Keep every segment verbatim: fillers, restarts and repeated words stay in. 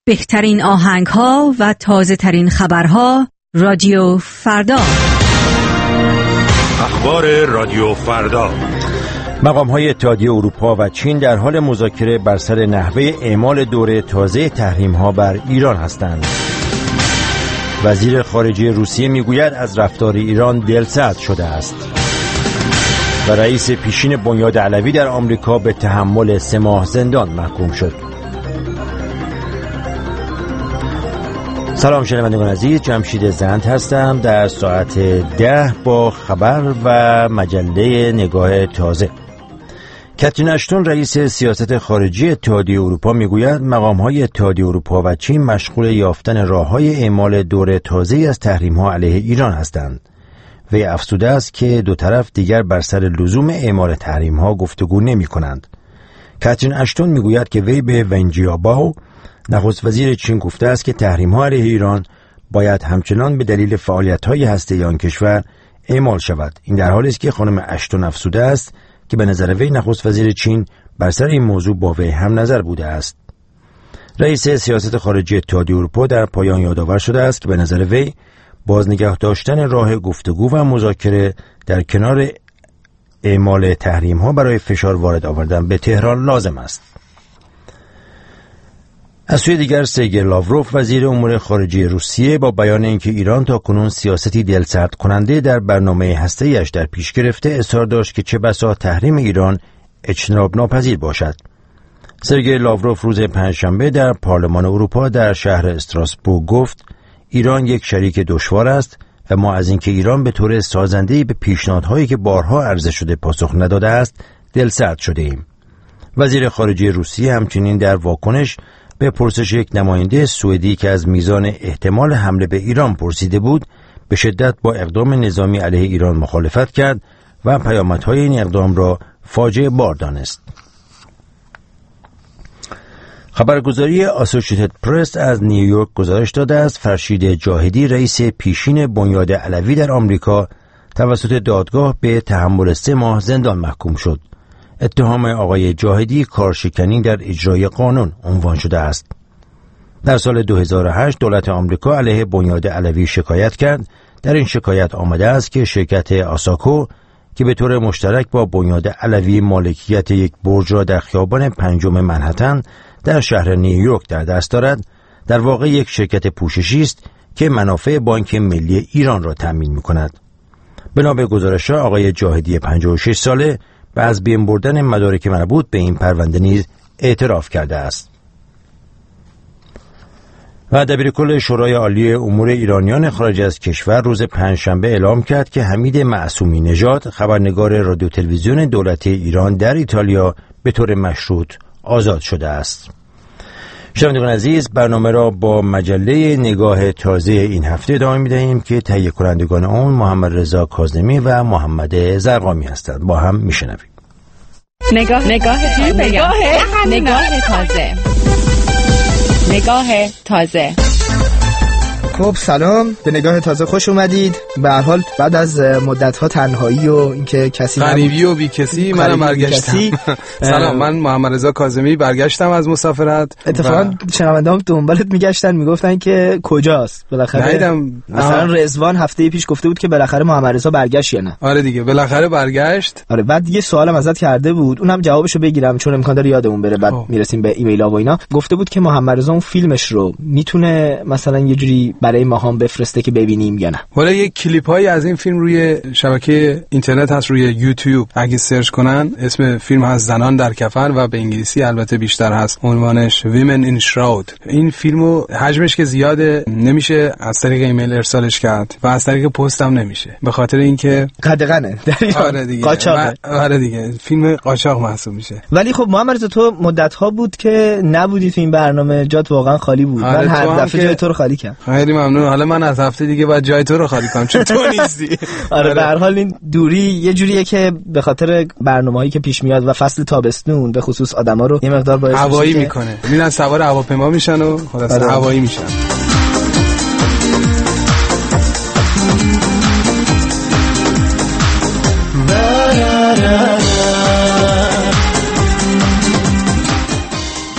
بهترین آهنگ‌ها و تازه‌ترین خبرها رادیو فردا. اخبار رادیو فردا. مقام‌های اتحادیه اروپا و چین در حال مذاکره بر سر نحوه اعمال دوره تازه تحریم‌ها بر ایران هستند. وزیر خارجه روسیه میگوید از رفتار ایران دلسرد شده است. و رئیس پیشین بنیاد علوی در آمریکا به تحمل سه ماه زندان محکوم شد. سلام شنوندگان عزیز، جمشید زند هستم در ساعت ده با خبر و مجله نگاه تازه. کاترین اشتون رئیس سیاست خارجی اتحادیه اروپا میگوید مقام‌های اتحادیه اروپا و چین مشغول یافتن راه‌های اعمال دوره تازه‌ای از تحریم‌ها علیه ایران هستند. وی افزوده است که دو طرف دیگر بر سر لزوم اعمال تحریم‌ها گفتگو نمی‌کنند. کاترین اشتون میگوید که وی به ون جیابائو نخست وزیر چین گفته است که تحریم‌ها علیه ایران باید همچنان به دلیل فعالیت‌های هسته‌ای آن کشور اعمال شود. این در حالی است که خانم اشتون افزوده است که به نظر وی نخست وزیر چین بر سر این موضوع با وی هم نظر بوده است. رئیس سیاست خارجی اتحادیه اروپا در پایان یادآور شده است که به نظر وی بازنگه داشتن راه گفتگو و مذاکره در کنار اعمال تحریم‌ها برای فشار وارد آوردن به تهران لازم است. از سوی دیگر سرگئی لاوروف وزیر امور خارجه روسیه با بیان اینکه ایران تا کنون سیاستی دلسرد کننده در برنامه هسته‌ایش در پیش گرفته اصرار داشت که چه بسا تحریم ایران اجتناب ناپذیر باشد. سرگئی لاوروف روز پنجشنبه در پارلمان اروپا در شهر استراسبورگ گفت ایران یک شریک دشوار است و ما از اینکه ایران به طور سازنده‌ای به پیشنهادهایی که بارها عرضه شده پاسخ نداده است دلسرد شده ایم. وزیر خارجه روسیه همچنین در واکنش به پرسش یک نماینده سوئدی که از میزان احتمال حمله به ایران پرسیده بود به شدت با اقدام نظامی علیه ایران مخالفت کرد و پیامدهای این اقدام را فاجعه بار دانست. خبرگزاری اسوسییتد پرس از نیویورک گزارش داده است فرشید جاهدی رئیس پیشین بنیاد علوی در آمریکا توسط دادگاه به تحمل سه ماه زندان محکوم شد. اتهام آقای جاهدی کارشکنی در اجرای قانون عنوان شده است. در سال دو هزار و هشت دولت آمریکا علیه بنیاد علوی شکایت کرد. در این شکایت آمده است که شرکت آساکو که به طور مشترک با بنیاد علوی مالکیت یک برج را در خیابان پنجم منهتن در شهر نیویورک در دست دارد، در واقع یک شرکت پوششی است که منافع بانک ملی ایران را تامین می‌کند. بنا به گزارش آقای جاهدی پنجاه و شش ساله و از بین بردن مدارک مربوط به این پرونده نیز اعتراف کرده است. و دبیرکل شورای عالی امور ایرانیان خارج از کشور روز پنجشنبه اعلام کرد که حمید معصومی نژاد خبرنگار رادیو تلویزیون دولتی ایران در ایتالیا به طور مشروط آزاد شده است. شنوندگان عزیز، برنامه را با مجله نگاه تازه این هفته ادامه می‌دهیم که تهیه کنندگان آن محمد رضا کاظمی و محمد زرقامی هستند. با هم میشنویم. نگاه نگاه نگاه نگاه تازه نگاه تازه. خب سلام، به نگاه تازه خوش اومدید. به هر حال بعد از مدت‌ها تنهایی و اینکه کسی غریبی و بی کسی منم برگشتم. سلام، من محمد رضا کاظمی برگشتم از مسافرت. اتفاقا شنونده‌ام دنبالت میگشتن میگفتن که کجاست. بالاخره ندیدم. مثلا رضوان هفته پیش گفته بود که بالاخره محمد رضا برگشت یا نه. آره دیگه بالاخره برگشت. آره بعد یه سوالم ازت کرده بود، اونم جوابشو بگیرم چون امکان داره یادمون بره بعد میرسیم به ایمیل‌ها و اینا. گفته بود که محمد رضا اون فیلمش رو میتونه مثلا یه جوری برای ما هم بفرسته که ببینیم یا نه. حالا یک کلیپایی از این فیلم روی شبکه اینترنت هست، روی یوتیوب اگه سرچ کنن اسم فیلم هست زنان در کفن و به انگلیسی البته بیشتر هست عنوانش Women in Shroud. این فیلمو حجمش که زیاده نمیشه از طریق ایمیل ارسالش کرد و از طریق پست هم نمیشه به خاطر اینکه قدغنه. آره دیگه قاچاق. آره دیگه فیلم قاچاق محسوب میشه. ولی خب محمد رضا تو مدت ها بود که نبودی تو این برنامه، جات واقعا خالی بود. آره من هر دفعه جای تو رو خالی کردم. خیلی ممنون. حالا من از هفته دیگه باید جای تو رو خالی کنم چون تو نیستی. آره به هر حال این دوری یه جوریه که به خاطر برنامه‌هایی که پیش میاد و فصل تابستون به خصوص آدما رو یه مقدار باعث هوایی میکنه. میرن سوار هواپیما میشن و خلاص هوایی میشن.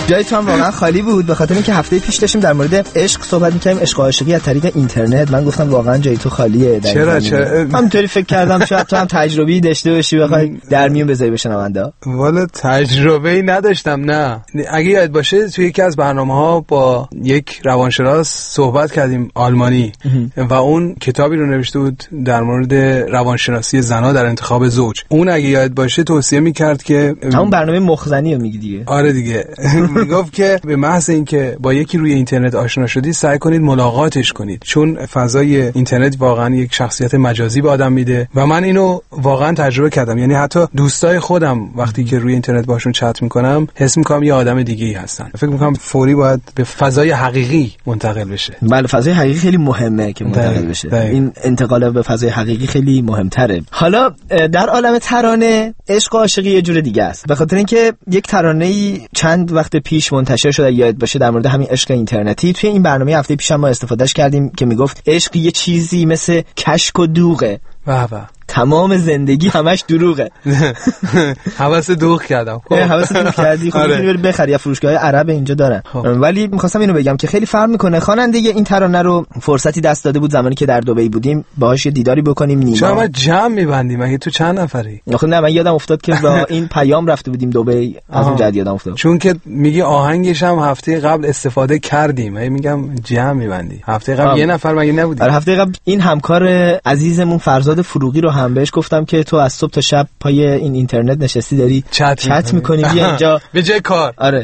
جای تو هم واقعا خالی بود، به خاطر اینکه هفته پیش داشتیم در مورد عشق صحبت می‌کردیم، عشق و عاشقی از طریق اینترنت. من گفتم واقعا جای تو خالیه. چرا چرا همینطوری فکر کردم شاید تو هم تجربه‌ای داشته باشی بخوای در میون بذاری بشنوندا. والا تجربه‌ای نداشتم، نه. اگه یاد باشه توی یکی از برنامه‌ها با یک روانشناس صحبت کردیم آلمانی و اون کتابی رو نوشته بود در مورد روانشناسی زن‌ها در انتخاب زوج. اون اگه یاد باشه توصیه می‌کرد که همون برنامه مخزنی رو میگی دیگه. آره دیگه. میگفت که به محض اینکه با یکی روی اینترنت آشنا شدید سعی کنید ملاقاتش کنید، چون فضای اینترنت واقعا یک شخصیت مجازی به آدم میده و من اینو واقعا تجربه کردم. یعنی حتی دوستای خودم وقتی که روی اینترنت باشون چت میکنم حس میکنم یه آدم دیگه‌ای هستن. فکر میکنم فوری باید به فضای حقیقی منتقل بشه. بله، فضای حقیقی خیلی مهمه که منتقل بشه. داید. این انتقال به فضای حقیقی خیلی مهمتره. حالا در عالم ترانه عشق و عاشقی یه جور دیگه است، به خاطر اینکه یک ترانه‌ای چند وقت پیش منتشر شده یاد باشه در مورد همین عشق اینترنتی. توی این برنامه هفته پیش ما استفادهش کردیم که میگفت عشق یه چیزی مثل کشک و دوغه. واه واه. تمام زندگی همش دروغه. حواس دوغ کردم. خب حواس دوغ کردی، خب میتونی بری بخری، فروشگاه عرب اینجا دارن. ولی می‌خواستم اینو بگم که خیلی فرق میکنه. خواننده این ترانه رو فرصتی دست داده بود زمانی که در دبی بودیم باهاش یه دیداری بکنیم. نیما شما جمع می‌بندیم، مگه تو چند نفری؟ آخه نه، من یادم افتاد که با این پیام رفته بودیم دبی، از اون جد یادم افتاد. چون که میگی آهنگش هم هفته قبل استفاده کردیم، من میگم جمع می‌بندی. هفته قبل یه نفر مگه نبودی؟ آره هفته قبل این همکار عزیزمون فرزاد فروغی رو هم بهش گفتم که تو از صبح تا شب پای این اینترنت نشستی داری چت, چت می‌کنی، بیا اینجا به جای کار. آره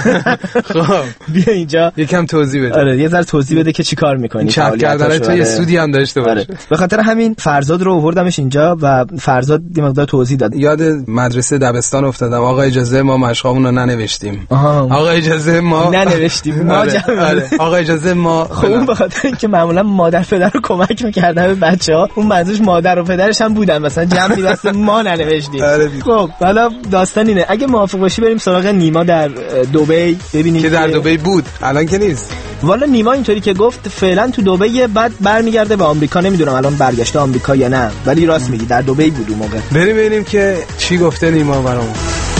خب بیا اینجا یکم توضیح بده. آره یه ذره توضیح بده که چی کار می‌کنی. چت کردن تو یه سودی هم داشته باشه. آره. به خاطر همین فرزاد رو آوردمش اینجا و فرزاد یه مقدار توضیح داد. یاد مدرسه دبستان افتادم. آقا اجازه ما مشقامون رو ننوشتیم. آقا اجازه ما ننوشتیم. ما آره. آقا اجازه ما خب به خاطر اینکه معمولا مادر پدر رو کمک می‌کردن به بچه‌ها، اون منظورش مادر و پدرش هم بودن، مثلا جمع می‌بست ما ننوشتیم. خب حالا داستان اینه، اگه موافق باشی بریم سراغ نیما در دبی ببینیم که در دبی بود، الان که نیست. والا نیما اینطوری که گفت فعلا تو دبی، بعد برمیگرده به آمریکا. نمیدونم الان برگشته آمریکا یا نه، ولی راست میگی در دبی بود اون موقع. بریم ببینیم که چی گفته نیما برامون.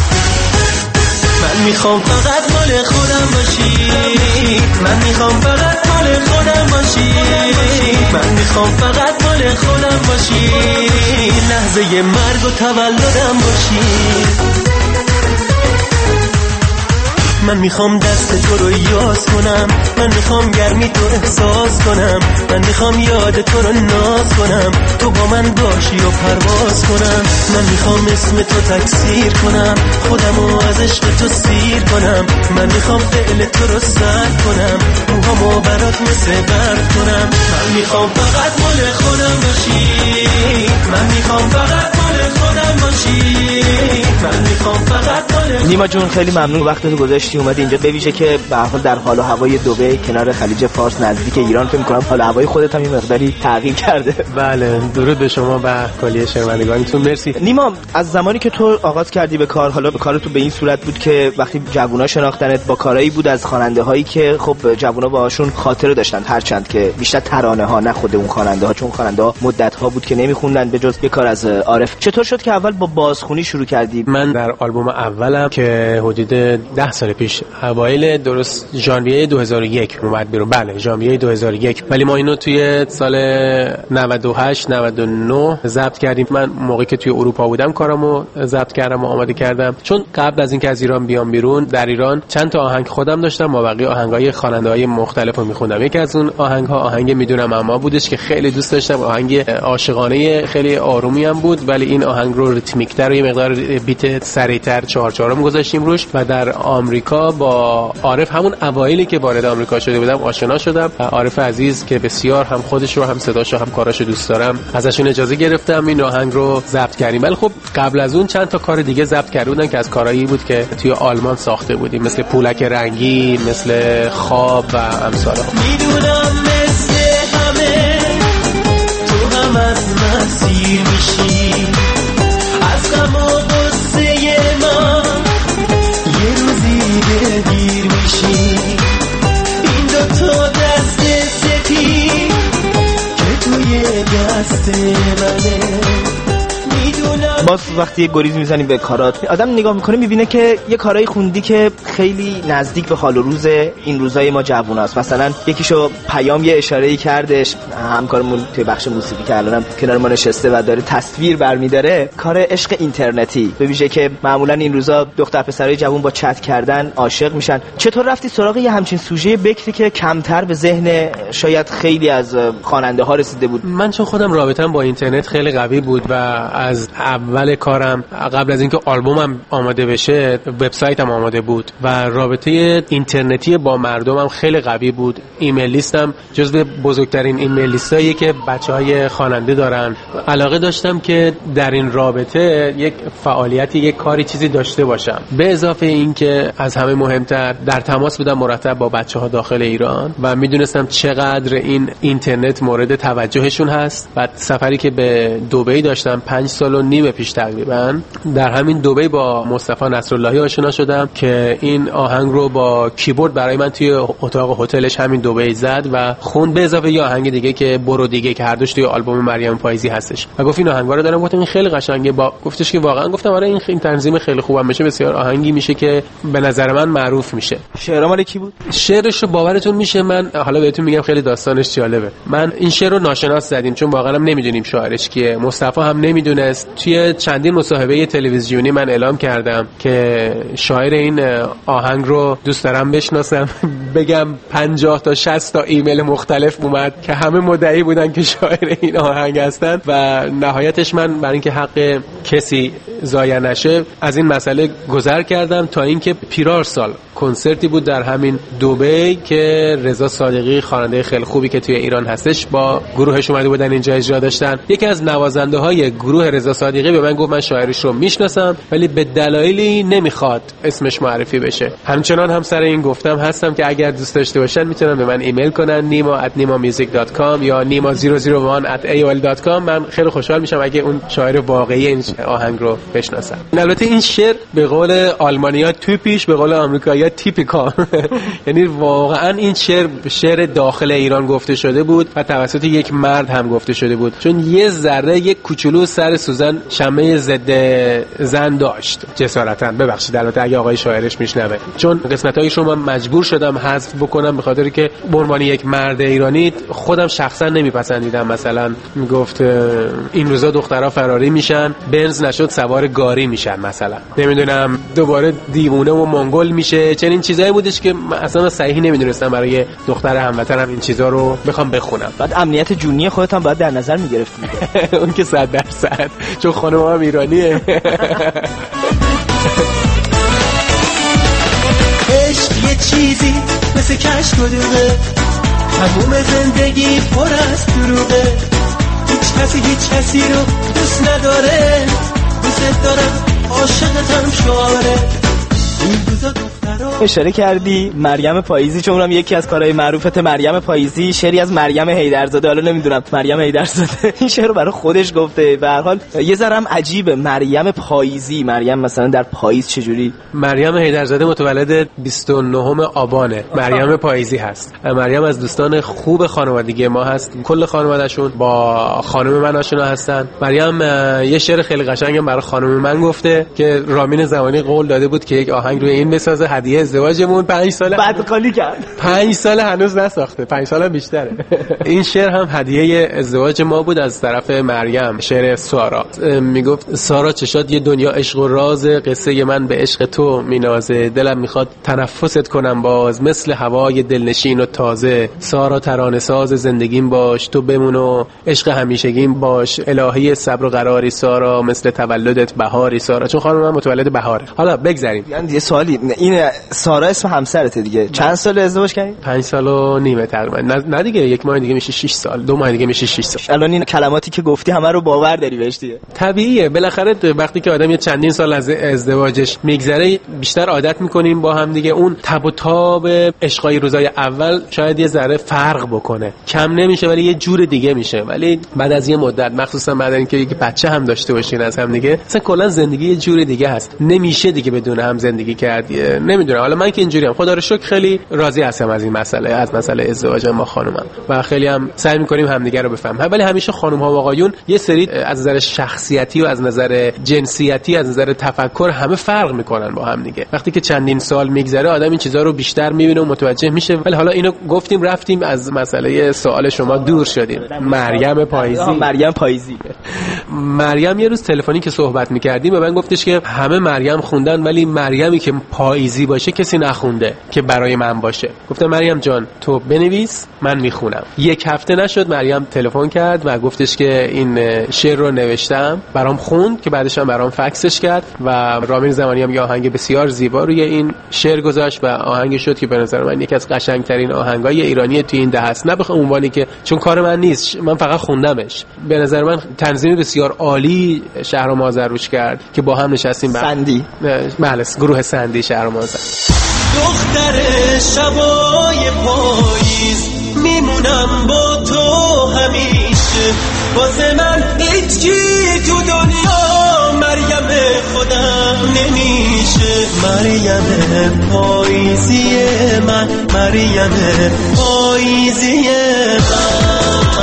من میخوام فقط مال خودم باشی، من میخوام فقط مال خودم باشی، من میخوام فقط مال خودم باشی، لحظه مرگ و تولدم باشی. من میخوام دست تو رو یاز کنم، من میخوام گرمی تو احساس کنم، من میخوام یاد تو رو ناز کنم، تو با من باشی و پرواز کنم. من میخوام اسم تو تکثیر کنم، خودمو از عشق تو سیر کنم، من میخوام فعل تو رو سرد کنم، موهامو برات مثل برد کنم. من میخوام فقط مال خودم باشی، من میخوام فقط مال خودم باشی، من میخوام فقط مال. نیما جون خیلی ممنون وقتتو گذاشتی اومدی اینجا، بویژه که به هر حال در حال و هوای دبی کنار خلیج فارس نزدیک ایران، فکر می‌کنم حال و هوای خودت هم یه مقداری تغییر کرده. بله، درود به شما و کلیه شنوندگانتون. مرسی. نیما، از زمانی که تو آغاز کردی به کار، حالا به کار تو به این صورت بود که وقتی جوونا شناختنت با کارایی بود از خواننده‌هایی که خب جوونا باهاشون خاطره داشتن، هرچند که بیشتر ترانه‌ها نه خود اون خواننده‌ها، چون خواننده‌ها مدت‌ها بود که نمی‌خوندن به جز یه کار از عارف. چطور شد که اول با بازخونی شروع کردی؟ من در آلبوم اولم که حدود ده سال پیش اوایل درست ژانویه دو هزار و یک اومد بیرون. بله ژانویه دو هزار و یک، ولی ما اینو توی سال نود و هشت نود و نه ضبط کردیم. من موقعی که توی اروپا بودم کارامو ضبط کردم و آماده کردم، چون قبل از اینکه از ایران بیام بیرون در ایران چند تا آهنگ خودم داشتم، ما بقیه آهنگای خواننده‌های مختلفو می‌خوندم. یکی از اون آهنگ‌ها آهنگ میدونم اما بودش که خیلی دوست داشتم، آهنگ عاشقانه خیلی آرومی هم بود، ولی این آهنگ رو ریتمیک‌تر و یه مقدار بیت سریع‌تر چهار چهارم گذاشتیم روش. و در آمریکا با عارف همون اوایلی که وارد آمریکا شده بودم آشنا شدم. عارف عزیز که بسیار هم خودش رو هم صداش رو هم کاراشو دوست دارم، ازشون اجازه گرفتم این آهنگ رو ضبط کردیم. ولی خب قبل از اون چند تا کار دیگه ضبط کرده بودن که از کارهایی بود که توی آلمان ساخته بودیم، مثل پولک رنگی، مثل خواب و امثالها. میدونم مثل همه تو هم از مسیر میشی، از غم و غصه من یه روزی دلگیر میشی. این دوتا دست سفید که توی دست منه، باز وقتی گریز میزنی به کارات، آدم نگاه میکنه میبینه که یه کارایی خوندی که خیلی نزدیک به حال و روز این روزای ما جووناست. مثلا یکیشو پیام یه اشاره‌ای کردش، همکارمون توی بخش موسیقی که الانم کنار ما نشسته و داره تصویر برمی‌داره، کار عشق اینترنتی به ویژه که معمولا این روزا دختر پسرای جوون با چت کردن عاشق میشن. چطور رفتی سراغ یه همچین سوژه بکری که کمتر به ذهن شاید خیلی از خواننده ها رسیده بود؟ من چون خودم رابطه‌ام با اینترنت خیلی قوی بود و از اول کارم قبل از اینکه آلبومم آماده بشه وبسایتم آماده بود و رابطه اینترنتی با مردمم خیلی قوی بود. ایمیل لیستم جزو بزرگترین ایمیل لیستایی که بچهای خواننده دارن. علاقه داشتم که در این رابطه یک فعالیتی، یک کاری، چیزی داشته باشم. به اضافه این که از همه مهمتر در تماس بودم مرتب با بچه‌ها داخل ایران و میدونستم چقدر این اینترنت مورد توجهشون هست. بعد سفری که به دبی داشتم پنج سال و نیم پیش تقریبا، در همین دبی با مصطفی نصراللهی آشنا شدم که این آهنگ رو با کیبورد برای من توی اتاق هتلش همین دبی زد و خوند، به اضافه یه آهنگ دیگه که برو دیگه که هر دوش توی آلبوم مریم پاییزی هستش و گفت این آهنگا رو دارم. گفتم این خیلی قشنگه. با گفتش که واقعا. گفتم آره این خیلی تنظیم خیلی خوبم میشه، بسیار آهنگی میشه که به نظر من معروف میشه. شعر مال کی بود؟ شعرش رو باورتون میشه من حالا بهتون میگم، خیلی داستانش جالبه. من این شعر رو ناشناس زدیم چون واقعا هم نمیدونیم شاعرش کیه. مصطفی هم نمیدونست. توی چندین مصاحبه تلویزیونی من اعلام کردم که شاعر این آهنگ رو دوست دارم بشناسم. بگم پنجاه تا شصت تا ایمیل مختلف اومد که همه مدعی بودن که شاعر این آهنگ هستن و نهایتش من برای اینکه حق کسی ضایع نشه از این مسئله گذر کردم تا اینکه پیرار سال کنسرتی بود در همین دبی که رضا صادقی خواننده خیلی خوبی که توی ایران هستش با گروهش اومده بودن اینجا اجرا داشتن. یکی از نوازنده های گروه رضا صادقی به من گفت من شاعرش رو میشناسم ولی به دلایلی نمیخواد اسمش معرفی بشه. همچنان هم سر این گفتم هستم که اگر دوست داشته باشن میتونن به من ایمیل کنن نیما ات نیما میوزیک دات کام یا نیما صفر صفر یک ات ای او ال دات کام. من خیلی خوشحال میشم اگه اون شاعر واقعی این آهنگ رو بشناسن. البته این شعر به قول آلمانی‌ها تیپیش، به قول آمریکایی‌ها تیپیکال، یعنی واقعا این شعر شعر داخل ایران گفته شده بود و توسط یک مرد هم گفته شده بود، چون یه ذره یک کوچولو سر سوزن شمه ضد زن داشت جسارتاً. ببخشید البته اگه آقای شاعرش میشنوه، چون قسمتایش رو من مجبور شدم حذف بکنم به خاطر که به عنوان یک مرد ایرانی خودم شخصا نمیپسندیدم. مثلا میگفت این روزا دخترها فراری میشن، بنز نشد سوار گاری میشن، مثلا نمیدونم دوباره دیوونه و منگول میشه. چنین چیزایی بودش که اصلا صحیح نمیدونستم برای دختر هموطنم این چیزا رو بخوام بخونم. بعد امنیت جونی خودت هم باید در نظر میگرفتی. اون که صد درصد، چون خانم هم ایرانیه. عشق یه چیزی مثل کشک و دوغه، تموم زندگی پر از دروغه، هیچ کسی هیچ کسی رو دوست نداره، دوست دارم عاشقتم شعاره. اشاره کردی مریم پاییزی، چون اونم یکی از کارهای معروفت مریم پاییزی شعری از مریم حیدرزاده. حالا نمیدونم مریم حیدرزاده این شعر رو برای خودش گفته. به هر حال یه ذره عجیبه مریم پاییزی. مریم مثلا در پاییز چجوری؟ مریم حیدرزاده متولد بیست و نهم آبانه. مریم پاییزی هست. مریم از دوستان خوب خانوادگی ما هست. کل خانواده‌شون با خانم من آشنا هستن. مریم یه شعر خیلی قشنگم برای خانم من گفته که رامین زمانی قول داده بود که یک آهنگ روی این بسازه، هدیه ازدواجمون. پنج سال بعد خالی کرد. پنج سال هنوز نساخته، پنج سال هم بیشتره. این شعر هم هدیه ازدواج ما بود از طرف مریم. شعر سارا میگفت سارا چشات یه دنیا عشق و راز، قصه من به عشق تو مینازه، دلم میخواد تنفست کنم باز مثل هوای دلنشین و تازه. سارا ترانه ساز زندگیم باش، تو بمون و عشق همیشگیم باش، الهی صبر و قراری سارا، مثل تولدت بهاری سارا. چون خانم من متولد بهاره. حالا بگذریم. یعنی یه سوالی، این سارا اسم همسرته دیگه، چند سال ازدواج کردی؟ پنج سال و نیمه تقریبا. نه دیگه، یک ماه دیگه میشه شش سال، دو ماه دیگه میشه شش سال. الان این کلماتی که گفتی همه رو باور داری بهش دیگه؟ طبیعیه، بالاخره وقتی که آدم یه چندین سال از ازدواجش میگذره بیشتر عادت میکنیم با هم دیگه. اون تب و تاب عشقای روزای اول شاید یه ذره فرق بکنه، کم نمیشه ولی یه جور دیگه میشه. ولی بعد از یه مدت، مخصوصا بعد اینکه یک بچه هم داشته باشین از هم دیگه، اصلا کلا زندگی یه جور دیگه هست. نمیشه دیگه بدون هم زندگی کرد. نمیدونم، حالا من که اینجوریم خدا رو شکر خیلی راضی هستم از این مسئله، از مسئله ازدواجم با خانومم و خیلی هم سعی می‌کنیم همدیگه رو بفهمیم. ولی همیشه خانم‌ها و آقایون یه سری از نظر شخصیتی و از نظر جنسیتی، از نظر تفکر همه فرق می‌کنن با هم دیگه. وقتی که چندین سال میگذره آدم این چیزا رو بیشتر می‌بینه و متوجه میشه. ولی حالا اینو گفتیم رفتیم از مسئله سوال شما دور شدیم. مریم پاییزی مریم پاییزی مریم یه روز تلفنی که صحبت می‌کردیم به من گفتش که همه مریم خوندن ولی مریمی که پاییزی باشه کسی نخونده که برای من باشه. گفتم مریم جان تو بنویس من میخونم. یک هفته نشد مریم تلفن کرد و گفتش که این شعر رو نوشتم، برام خوند که بعدش هم برام فکسش کرد و رامین زمانی هم یه آهنگ بسیار زیبا روی این شعر گذاشت و آهنگ شد که به نظر من یکی از قشنگترین آهنگای ایرانی تو این دهه است. نه بخوام عنوانی که چون کار من نیست، من فقط خوندمش. به نظر من تنظیم بسیار عالی شهرام آذروش کرد که با هم نشستیم بعد سندی بله گروه سندی شهرام آذر. دختر شبای پاییز میمونم با تو همیشه، واسه من هیچی تو دنیا مریم خودم نمیشه. مریم پاییزی من، مریم پاییزی من.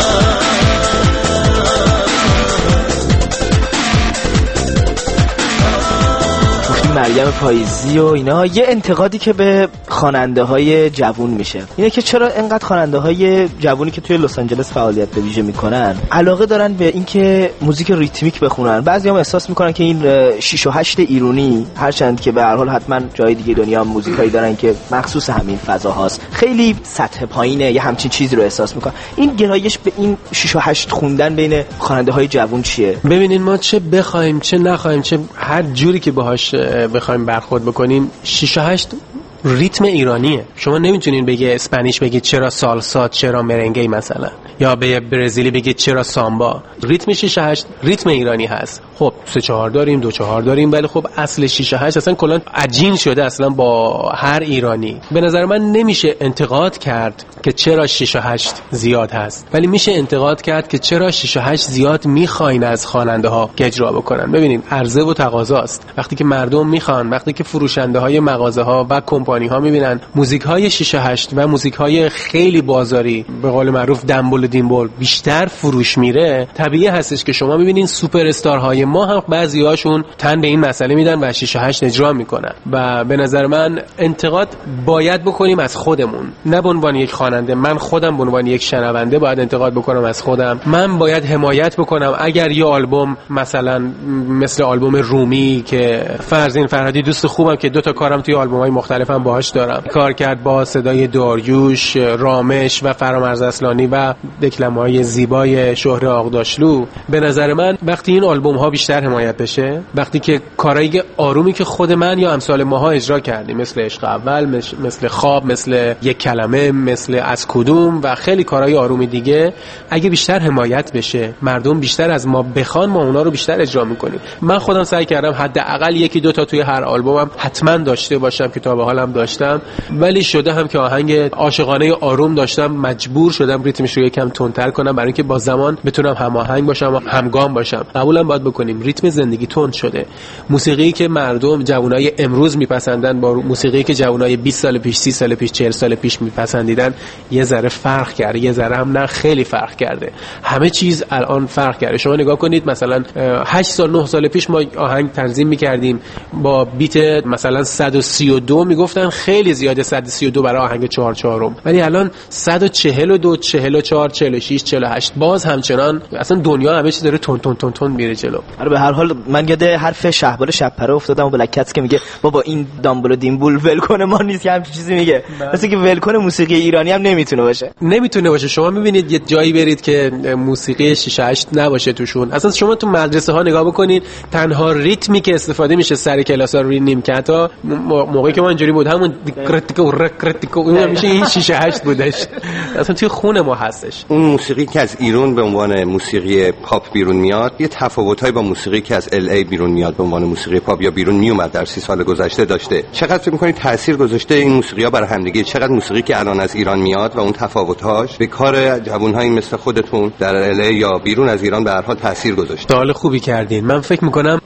مریم پاییزی و اینا، یه انتقادی که به خواننده های جوون میشه اینه که چرا اینقدر خواننده های جوونی که توی لس آنجلس فعالیت به ویژه میکنن علاقه دارن به اینکه موزیک ریتمیک بخونن. بعضی هم احساس میکنن که این شش و هشت ایرانی، هرچند که به هر حال حتما جای دیگه دنیا هم موزیکایی دارن که مخصوص همین فضا هاست، خیلی سطح پایینه، یه همچین چیزی رو احساس میکنن. این گرایش به این شش و هشت خوندن بین خواننده های جوون چیه؟ ببینین ما چه بخوایم چه نخوایم، چه هر جوری که باهاش بخوایم برخورد بکنیم، شش و هشت ریتم ایرانیه. شما نمیتونین بگی اسپانیش بگید چرا سالسا، چرا مرنگی مثلا، یا به برزیلی بگید چرا سامبا. ریتم شش و هشت ریتم ایرانی هست. خب سه چهار داریم، دو چهار داریم، ولی خب اصل شش و هشت اصلا کلا عجین شده اصلا با هر ایرانی. به نظر من نمیشه انتقاد کرد که چرا شش و هشت زیاد هست، ولی میشه انتقاد کرد که چرا شش و هشت زیاد میخواین از خواننده ها اجرا بکنن. ببینید عرضه و تقاضاست. وقتی که مردم میخوان، وقتی که فروشنده های مغازه ها و کمپانی ها میبینن موزیک های شش و هشت و موزیک های خیلی بازاری، به قول معروف دنبول و دینبول، بیشتر فروش میره، طبیعی هستش که شما میبینین سوپر استار های ما هم بعضی هاشون تن به این مسئله میدن و شش و هشت اجرا میکنن. و به نظر من انتقاد باید بکنیم از خودمون، نه به عنوان یک خواننده. من خودم به عنوان یک شنونده باید انتقاد بکنم از خودم. من باید حمایت بکنم اگر یه آلبوم مثلا مثل آلبوم رومی که فرزین فرهادی دوست خوبم که دو تا کارم توی آلبوم‌های مختلفم باهاش دارم کار کرد، با صدای داریوش، رامش و فرامرز اصلانی و دکلمه‌های زیبای شهره آقداشلو، به نظر من وقتی این آلبوم ها بیشتر حمایت بشه، وقتی که کارهای آرومی که خود من یا امثال ماها اجرا کردیم مثل عشق اول، مثل خواب، مثل یک کلمه، مثل از کدوم و خیلی کارهای آرومی دیگه، اگه بیشتر حمایت بشه، مردم بیشتر از ما بخوان، ما اونا رو بیشتر اجرا میکنیم. من خودم سعی کردم حداقل یکی دو تا توی هر آلبومم حتما داشته باشم که تا به حالم داشتم، ولی شده هم که آهنگ عاشقانه آروم داشتم مجبور شدم ریتمش رو یکم تندتر کنم برای اینکه با زمان بتونم هماهنگ باشم و همگام باشم. قبولم باید بکنیم ریتم زندگی تند شده. موسیقی که مردم جوانای امروز میپسندن با موسیقی که جوانای بیست سال پیش، سی سال پیش، چهل سال پیش میپسندیدن یه ذره فرق کرده، یه ذره هم نه خیلی فرق کرده. همه چیز الان فرق کرده. شما نگاه کنید مثلا هشت سال نه سال پیش ما آهنگ تنظیم میکردیم با بیت مثلا صد و سی و دو، میگفتن خیلی زیاده صد و سی و دو برای آهنگ چهار چهارم، ولی الان صد و چهل و دو، چهل و چهار، چهل و شش، چهل و هشت، باز همچنان اصلا دنیا همه چیز داره تون تون تون تون میره جلو. آره به هر حال من یاد حرف شهبال شبپره افتادم و بلک کتس که میگه بابا این دامبل و دیمبول ولکن ما نیست، که همچین چیزی میگه، مثل که ولکن موسیقی ایرانی هم نمیتونه باشه. نمیتونه باشه. شما میبینید یه جایی برید که موسیقی شش هشت نباشه توشون. اصلا شما تو مدرسه ها نگاه بکنید، تنها ریتمی که استفاده میشه سر کلاسا روی نیمکتا، موقعی که ما اینجوری بود همون کرتیکو رکرتیکو اون میشه این شش هشت بودش. اصلا توی خون ما هستش. اون موسیقی که از ایران به عنوان موسیقی پاپ بیرون میاد یه تفاوتایی با موسیقی که از ال ای بیرون میاد به عنوان موسیقی پاپ یا بیرون میومد در سی سال گذشته داشته. چقدر فکر می‌کنید تاثیر گذاشته این موسیقی‌ها برای همدیگه؟ چقدر موسیقی که الان از ایران میاد و اون تفاوت‌هاش به کار جوان‌های مثل خودتون در ال ای یا بیرون از ایران به هر حال تاثیر گذاشته؟ سوال خوبی کردین. من فکر می‌کنم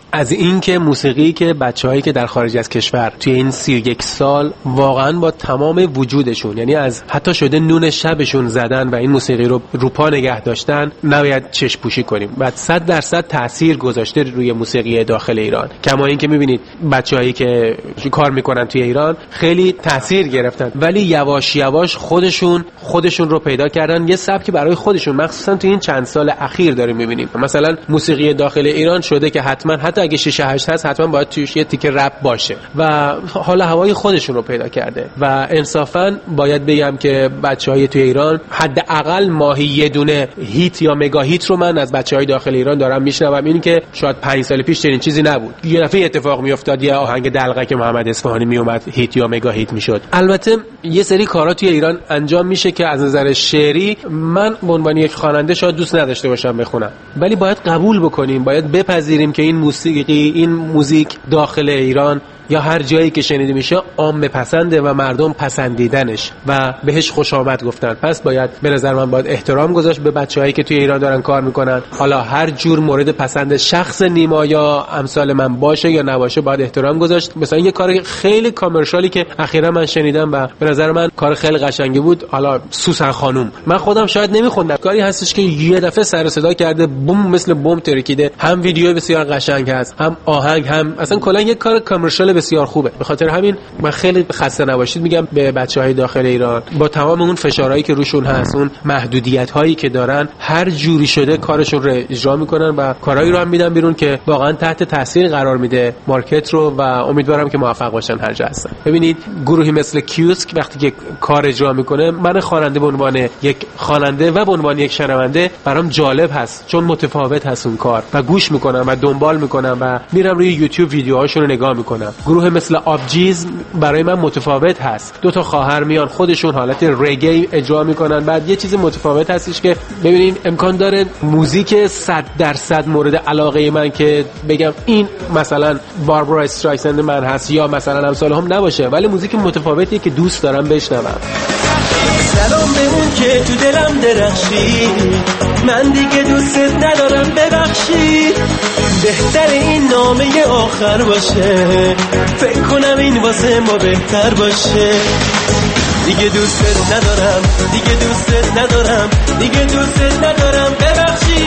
از این که موسیقی که بچه‌هایی که در خارج از کشور توی این سی و یک سال واقعا با تمام وجودشون، یعنی از حتی شده نون شبشون زدن و این موسیقی رو رو پا نگه داشتن، نباید چشم پوشی کنیم. بعد صد درصد تاثیر گذاشته روی موسیقی داخل ایران. کما اینکه می‌بینید بچه‌هایی که کار میکنن توی ایران خیلی تاثیر گرفتن، ولی یواش یواش خودشون خودشون رو پیدا کردن، یه سبکی برای خودشون، مخصوصا توی این چند سال اخیر داریم می‌بینیم. مثلا موسیقی داخل ایران شده که حتما حتی اگه شش هشت هست حتما باید توش یه تیکه رپ باشه و حالا هوای خودشون رو پیدا کرده. و انصافا باید بگم که بچهای توی ایران حداقل ماهی یه دونه هیت یا مگا هیت رو من از بچهای داخل ایران دارم میشنوم. این که شاید پنج سال پیش چنین چیزی نبود، یه دفعه اتفاق میافتاد یه آهنگ دلقک محمد اصفهانی میومد هیت یا مگا هیت میشد. البته یه سری کارا توی ایران انجام میشه که از نظر شعری من به عنوان یک خواننده شاید دوست نداشته باشم بخونم، ولی باید قبول بکنیم، باید بپذیریم که این موسیقی، این موزیک داخل ایران یا هر جایی که شنیده میشه عام پسنده و مردم پسندیدنش و بهش خوش آمد گفتن. پس باید به نظر من باید احترام گذاشت به بچه‌هایی که توی ایران دارن کار میکنن. حالا هر جور مورد پسند شخص نیما یا امثال من باشه یا نباشه باید احترام گذاشت. مثلا یه کار خیلی کامرشالی که اخیرا من شنیدم و به نظر من کار خیلی قشنگی بود، حالا سوسن خانوم، من خودم شاید نمیخوندم، کاری هستش که یه دفعه سر صدا کرده، بوم مثل بم ترکیده، هم ویدیو بسیار قشنگ هست، هم آهنگ، هم اصلا کلا یه کار کامرشال بسیار خوبه. به خاطر همین من خیلی خسته نباشید میگم به بچهای داخل ایران، با تمام اون فشارهایی که روشون هست، اون محدودیت هایی که دارن، هر جوری شده کارشون رو اجرا میکنن و کارهایی رو هم میدن بیرون که واقعا تحت تاثیر قرار میده مارکت رو و امیدوارم که موفق باشن هر جا هستن. ببینید گروهی مثل کیوسک وقتی که کار اجرا میکنه، من خواننده به عنوان یک خواننده و به عنوان یک شنونده برام جالب هست، چون متفاوت هست اون کار و گوش میکنم و دنبال میکنم و میرم روی یوتیوب ویدیوهاشون رو نگاه میکنم. گروه مثل آبجیز برای من متفاوت هست، دو تا خواهر میان خودشون حالت رگی اجرا میکنن، بعد یه چیز متفاوت هستش که ببینین امکان داره موزیک صد درصد مورد علاقه من که بگم این مثلا باربارا استرایسند من هست یا مثلا امثال هم نباشه، ولی موزیک متفاوتیه که دوست دارم بشنوم. سلام به اون که تو دلم درخشی، من دیگه دوستت ندارم ببخشی، بهتر این نامه آخر باشه، فکر کنم این واسه ما بهتر باشه، دیگه دوستت ندارم، دیگه دوستت ندارم، دیگه دوستت ندارم ببخشی،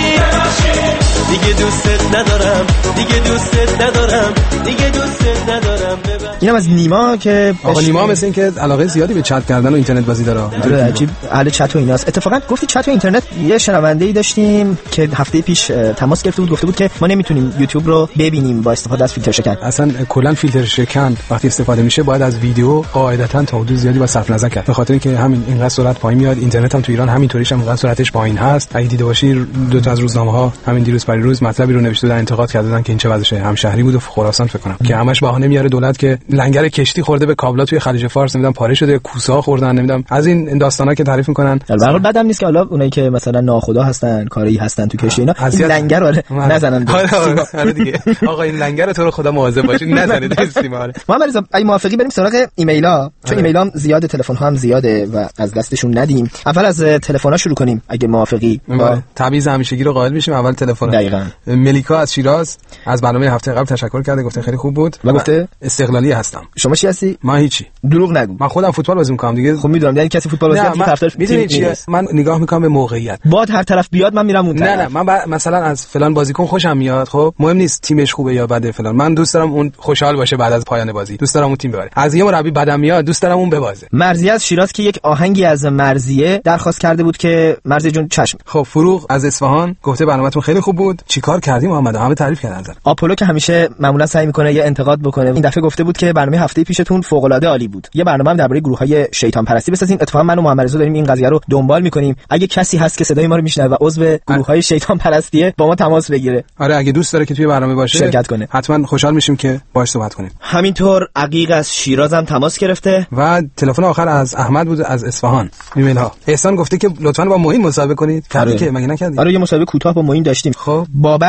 دیگه دوستت ندارم، دیگه دوستت ندارم، دیگه دوستت ندارم ببخشی. اینم از نیما که آقا نیما مثل این که علاقه زیادی به چت کردن و اینترنت بازی داره. آره عجیب اهل چت و ایناست. اتفاقا گفتی چت و اینترنت، یه شنونده‌ای داشتیم که هفته پیش تماس گرفته بود، گفته بود که ما نمیتونیم یوتیوب رو ببینیم با استفاده از فیلتر شکن. اصلا کلا فیلتر شکن وقتی استفاده میشه باید از ویدیو قاعدتاً تا حدود زیادی با صرف نظر کرد، به خاطر اینکه همین اینقدر سرعت پایین میاد. اینترنت هم تو ایران همینطوریش هم اینقدر سرعتش پایین هست. اگه دیده باشی دو تا از روزنامه‌ها همین دیروز پریروز مطلبی رو نوشته بودن، انتقاد کردن که این چه وضعشه. همشهری بود و خراسان فکر کنم که همش بهانه میاره دولت که لنگر کشتی خورده به کابلا توی خلیج فارس، نمیدونم پاره شده، کوسه ها خوردن، نمیدونم از این داستانا که تعریف میکنن. البته بعدم نیست که حالا اونایی که مثلا ناخدا هستن، کاری هستن تو کشتی اینا، این لنگر آره نزنن. آره دیگه آقا این لنگر تو رو خدا مواظب باشین نزنید استیما. آره محمد رضا اگه موافقی بریم سراغ ایمیل‌ها، چون ایمیل‌ها زیاده، تلفن‌ها هم زیاده و از دستشون ندیم. اول از تلفن‌ها شروع کنیم اگه موافقی. با تعویض همیشگی رو قائل میشیم. اول تلفن. دقیقاً. ملیکا از شیراز از برنامه هفته قبل تشکر کرده، گفته خیلی خوب بود و گفته استقلالی هستم. شما چی هستی؟ من هیچی. دروغ نگو. من خودم فوتبال بازی می‌کنم دیگه. خب میدونم، یعنی کسی فوتبال بازی می‌کنه طرفدار میدونی چیه؟ من نگاه می‌کنم به موقعیت. بعد هر طرف بیاد من میرم اون طرف. نه نه من با... مثلا از فلان بازیکن خوشم میاد، خب مهم نیست تیمش خوبه یا بده فلان، من دوست دارم اون خوشحال باشه بعد از پایان بازی، دوست دارم اون تیم ببره. از یه مربی بدم میاد، دوست دارم اون ببازه. مرضیه از شیراز که یک آهنگی از مرضیه درخواست کرده بود که مرضیه جون چشم. خب فروغ از اصفهان گفته برنامه‌تون خیلی خوب بود. چیکار کردی محمد؟ همه تعریف کردن ازت. آپولو که همیشه معمولا سعی میکنه یه انتقاد بکنه، این دفعه گفته بود که برنامه هفته پیشتون فوق العاده عالی بود. یه برنامه هم درباره گروه‌های شیطان پرستی بسازین. اتفاقا من و محمد رضا داریم این قضیه رو دنبال میکنیم. اگه کسی هست که صدای ما رو میشنوه و عضو گروه‌های شیطان پرستیه با ما تماس بگیره. آره اگه دوست داره که توی برنامه باشه شرکت کنه، حتما خوشحال میشیم که باهاش صحبت کنیم. همینطور عقیق از شیراز هم تماس گرفته و تلفن آخر از احمد بود از اصفهان. ایمیل ها. احسان گفته که لطفاً با معین مصاحبه کنید. کاری که مگه نکردی؟ آره یه مصاحبه کوتاه با معین داشتیم. خب بابک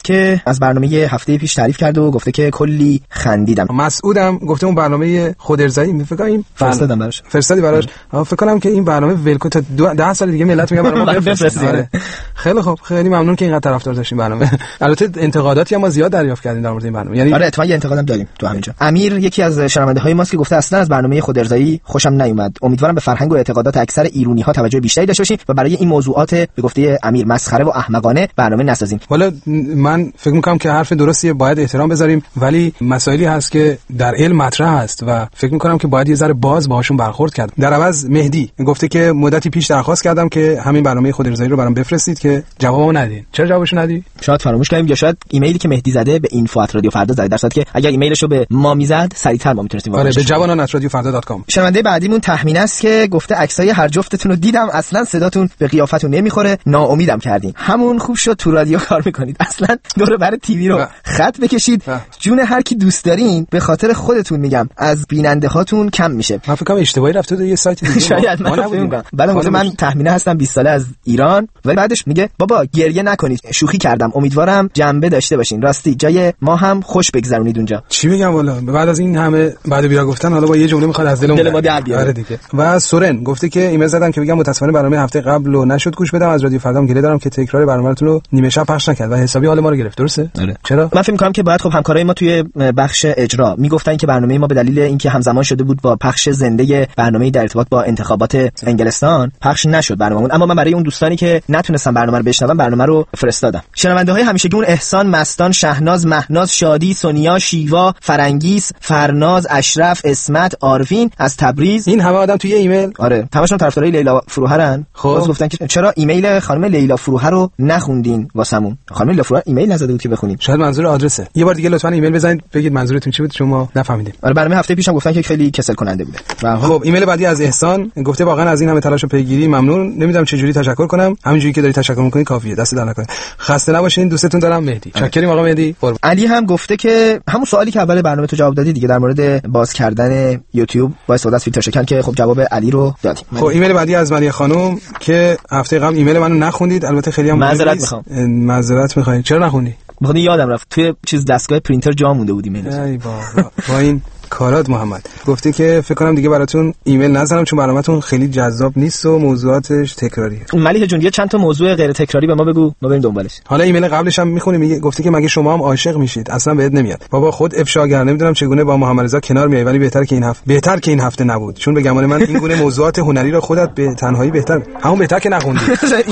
که از برنامه هفته پیش تعریف کرد و گفته که کلی خندیدم. مسعودم گفته اون برنامه خودارضایی می فکر کنم فرستادم براش فرستادی براش فکر کنم که این برنامه ولکو تا ده سال دیگه ملت میگن برنامه بفرستید. خیلی خوب، خیلی ممنون که اینقدر طرفدار داشتین برنامه. البته انتقاداتی هم ما زیاد دریافت کردیم در مورد این برنامه، یعنی آره اتفاقا یه انتقادم داریم تو همینجا. امیر یکی از شنونده های ماست که گفته اصلا از برنامه خودارضایی خوشم نیومد، امیدوارم به فرهنگ و اعتقادات اکثر ایرانی ها توجه بیشتری داشته باشین و برای این موضوعات به گفته امیر مسخره و احمقانه برنامه نسازین. والا من فکر می‌کنم که حرف درستیه، باید احترام بذاریم، ولی مسائلی هست که در علم مطرح است و فکر می‌کنم که باید یه ذره باز باهاشون برخورد کرد. در عوض مهدی گفته که مدتی پیش درخواست کردم که همین برنامه خودارضایی رو برام بفرستید که جوابمو ندید. چرا جوابشو ندید؟ شاید فراموش کردیم یا شاید ایمیلی که مهدی زده به اینفو ات رادیو فردا زده، در صورتی که اگر ایمیلشو به ما میزد سریعتر ما میتونستیم آره به جوانان ات رادیو فردا دات کام. شنونده بعدیمون تخمین است که گفته عکسای هر جفتتون رو دیدم، اصلا صداتون به قیافتون نمیخوره، ناامیدم کردین. همون خوب شد تو رادیو کار میکنید، اصلا دور بر تیوی رو خط بکشید، جون هر کی دوست دارین، به خاطر خودتون میگم، از بیننده هاتون کم میشه. من فکر کنم اشتباهی رفته تو یه سایت دیگه. شاید من نمیدونم. بعد گفته من تخمینه هستم بیست ساله از ایران، ولی بعدش میگه بابا گریه نکنید، شوخی کردم، امیدوارم جنبه داشته باشین، راستی جای ما هم خوش بگذرونید اونجا. چی بگم والا بعد از این همه بعد بیا گفتن حالا با یه جمله میخواد از دلم دل ما در بیاره. آره دیگه. و سورن گفته که ایمیل زدم که بگم متاسفانه برنامه هفته قبل رو نشد گوش بدم، از رادیو فردام گله دارم که تکرار برنامه‌تون رو نیمه شب پخش نکرد و حسابی حال ما رو گرفت. درسته؟ آره. چرا؟ من فکر می‌کنم که باید خب همکارای ما توی بخش اجرا میگفتن که برنامه ما به دلیل اینکه همزمان شده بود با پخش زنده برنامه در ارتباط با انتخابات انگلستان پخش نشد برنامه‌مون، اما من برای اون دوستانی که نتونستن برنامه رو بشنون برنامه رو فرستادم. شنونده‌های همیشگیمون احسان، مستان، شهناز، مهناز، شادی، سونیا، شیوا، فرنگیس، فرناز، اشرف، اسمت، آروین از تبریز. این همه آدم توی ایمیل؟ آره همشون طرفدارای لیلا فروهرن. خب گفتن که چرا ایمیل خانم لیلا فروهر رو نخوندین واسمون. خانم لیلا فروهر ایمیل نزده بود که بخونیم. شاید منظور آدرسه. یه بار دیگه لطفاً ایمیل بزنید بگید منظورتون چی بود، شما نفهمیدیم. آره برنامه هفته پیشم گفتن که خیلی کسل کننده بوده. خب ایمیل بعدی از احسان گفته واقعا از این همه تلاش و پیگیری ممنون، نمیدونم چه جوری تشکر کنم، همینجوری که داری تشکر می‌کنی کافیه، دست در نکنه. خسته نباشین، دوستتون دارم مهدی. شکریم آقا مهدی. علی هم گفته که همون سوالی که اول برنامه تو جواب دادی دیگه در مورد باز کردن یوتیوب با استفاده از فیلتر شکن، که خب جواب علی رو دادیم. خب ایمیل بعدی از ملیه خانم که هفته قبل ایمیل منو نخوندید، البته خیلی هم معذرت میخوام. معذرت میخواین. چرا نخوندی؟ بخاطر یادم رفت توی چیز دستگاه پرینتر جا مونده بود ایمیل. ای بابا با این کارات محمد گفته که فکر کنم دیگه براتون ایمیل نزنم چون برنامه‌تون خیلی جذاب نیست و موضوعاتش تکراریه. ملیحه جون یه چند تا موضوع غیر تکراری به ما بگو ما بریم دنبالش. حالا ایمیل قبلش هم میخونیم، میگه گفته که مگه شما هم عاشق میشید؟ اصلا بهت نمیاد. بابا خود افشاگر، نمیدونم چگونه با محمد رضا کنار میای، ولی بهتر که این هفته بهتر که این هفته نبود، چون به گمان من این گونه موضوعات هنری رو خودت به تنهایی بهتر همون بهتر که نخوندی.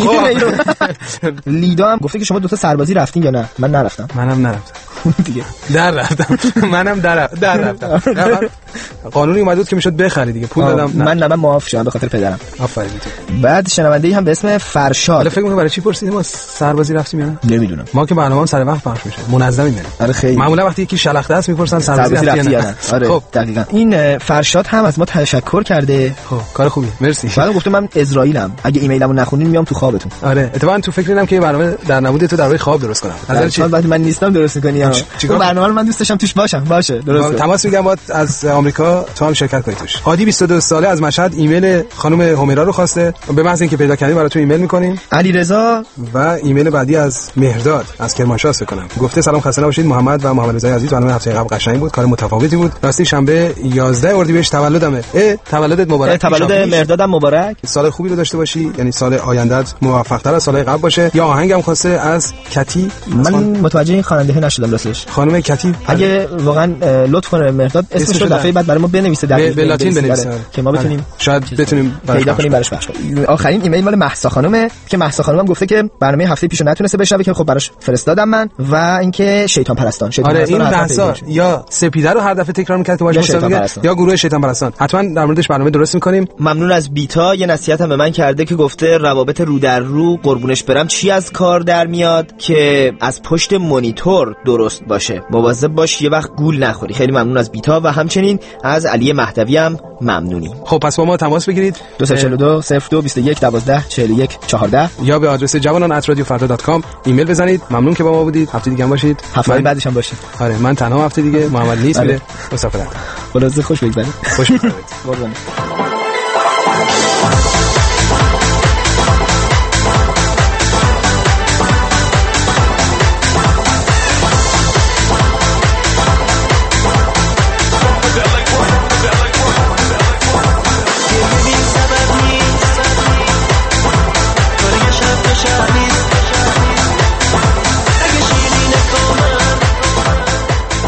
لیدا هم گفته که شما دو تا سربازی رفتین یا نه؟ من نرفتم. منم نرفتم. دیگه در رفتم. منم در در رفتم. قانونی اومد بود که میشد بخری دیگه، پول دادم. من نه من معاف شدم به خاطر پدرم. آفرین. بعد شنونده‌ای هم به اسم فرشاد. حالا فکر می‌کنم برای چی پرسیدیم ما سربازی رفتیم یا نه؟ نمیدونم. ما که برنامه‌مون سر وقت پخش میشه. منظمی میره. آره خیلی. معمولا وقتی یکی شلخته است میپرسن سربازی رفتی یا نه. آره خب دقیقاً. این فرشاد هم از ما تشکر کرده. خب کار خوبی. مرسی. بعد گفتم من اسرائیلم. اگه ایمیلمو نخونین میام تو خوابتون. آره اتفاقا تو فکر اینم که برنامه در نمود تو درباره خواب درست کنم. نظر چی؟ بعد من نیستم درست می‌کنی ها. اون برنامه رو من دوست داشتم توش باشم. باشه درست. تماس میگم با از آمریکا تو هم شرکت کنی توش. هادی بیست و دو ساله از مشهد ایمیل خانم همیرا رو خواسته، به محض اینکه پیدا کردیم براتون ایمیل می‌کنیم. علیرضا و ایمیل بعدی از مهرداد از کرمانشاه است کنم. گفته سلام خسته نباشید محمد و محمد رضای عزیز، برنامه هفته قبل قشنگ بود، کار متفاوتی بود. راستی شنبه یازده اردیبهشت تولدمه. اه تولدت مبارک. تولد مهردادم مبارک. سال خوبی رو داشته باشی، یعنی سال آیندهت موفق‌تر از سال قبل باشه. یا آهنگم خواسته از کتی. من متوجه این خواننده نشدم راستش. خانم کتی اگه واقعا لطف کنه مهرداد اسمش رو دفعه بعد برای ما بنویسه در به لاتین بنویسه که ما بتونیم شاید بتونیم پیدا کنیم براش پخش کنیم. آخرین ایمیل مال مهسا خانومه که مهسا خانومم گفته که برنامه هفته پیشو نتونسته بشنوه که خب براش فرستادم من، و اینکه شیطان پرستان شیطان آره پرستان این مهسا یا سپیده رو هر دفعه تکرار می‌کنه تو باش مستقیم یا گروه شیطان پرستان، حتما در موردش برنامه درست می‌کنیم. ممنون از بیتا. یه نصیحت هم به من کرده که گفته روابط رو در رو قربونش برم چی از کار در میاد که از پشت مانیتور درست باشه، مواظب باش یه وقت گول نخوری. خیلی ممنون از بیتا و همچنین از علی مهدوی هم ممنونیم. خب پس با ما تماس بگیرید دو چهار دو صفر دو بیست و یک دوازده چهل و یک چهارده یا به آدرس جوانان ات رادیو فردا دات کام ایمیل بزنید. ممنون که با ما بودید. هفته دیگه هم باشید. هفته من... بعدش هم باشید. آره من تنها هفته دیگه محمد نیست میره مسافرت. خلاص خوش بگذرید. خوش بگذرید.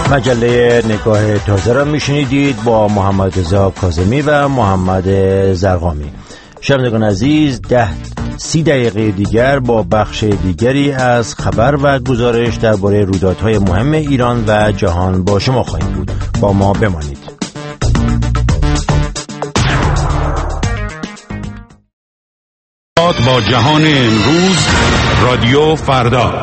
مجله نگاه تازه را میشنیدید با محمد رضا کاظمی و محمد زرقامی. شنوندگان عزیز، ده سی دقیقه دیگر با بخش دیگری از خبر و گزارش درباره رویدادهای مهم ایران و جهان با شما خواهیم بود. با ما بمانید. با جهان امروز، رادیو فردا.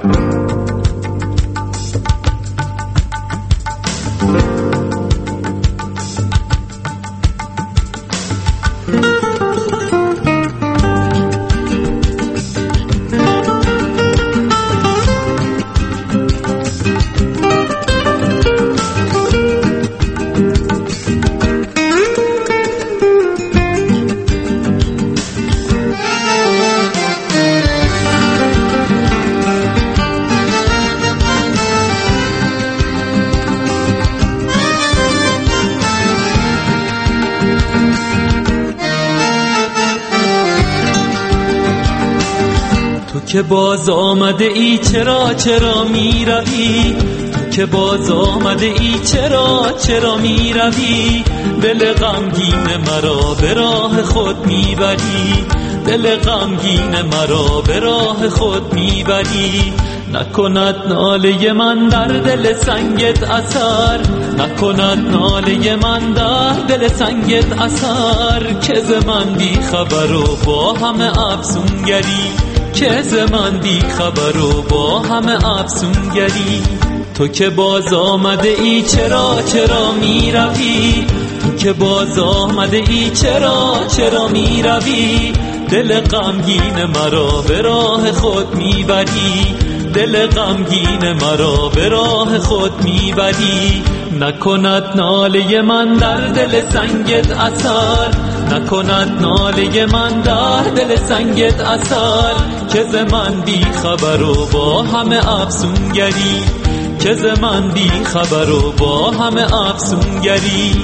که باز آمده ای چرا چرا می روی، که باز آمده ای چرا چرا می روی، دل غمگین مرا به راه خود می بری، دل غمگین مرا به راه خود می بری. نکند ناله من در دل سنگت اثر، نکند ناله من در دل سنگت اثر، که ز من بی خبر و با همه افسونگری، که ز من بی خبر و با همه افسونگری. تو که باز آمده ای چرا چرا می روی، تو که باز آمده ای چرا چرا می روی، دل غمگین مرا به راه خود می بری، دل غمگین مرا به راه خود می بری. نکند ناله من در دل سنگت اثر، نکند ناله من در دل سنگت اثر، که ز من بی خبر و با همه افسونگری، که ز من بی خبر و با همه افسونگری.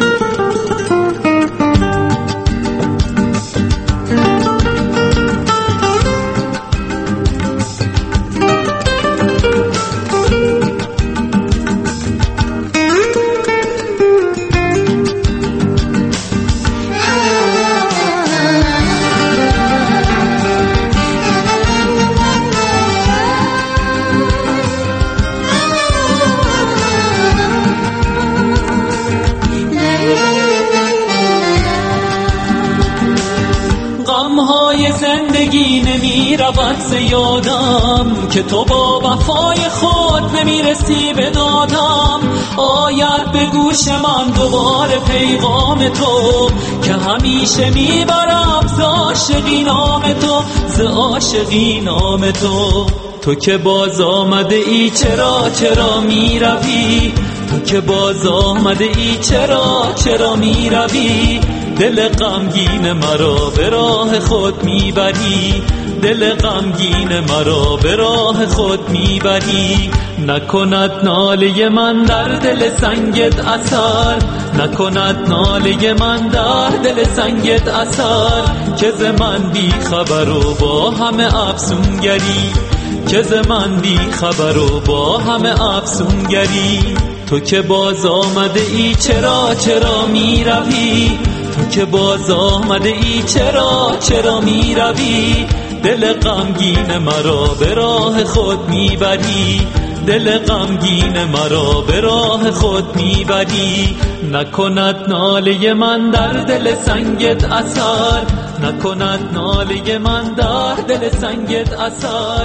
زندگی نمی رود ز یادم، که تو با وفای خود نمیرسی به دادم. آید به گوش من دوباره پیغام تو، که همیشه میبرم ز عاشقی نام تو، ز عاشقی نام تو. تو که باز آمده ای چرا چرا می روی، تو که باز آمده ای چرا چرا می روی، دل غمگین مرا به راه خود میبری، دل غمگین مرا به راه خود میبری. نکند ناله من در دل سنگت اثر، نکند ناله من در دل سنگت اثر، که ز من بی خبر و با همه افسونگری، که ز من بی خبر و با همه افسونگری. تو که باز آمده ای چرا چرا می روی، تو که باز آمده ای چرا چرا می روی، دل غمگین مرا به راه خود می بری، دل غمگین مرا به راه خود می بری. نکند ناله من در دل سنگت اثر، نکند ناله من در دل سنگت اثر.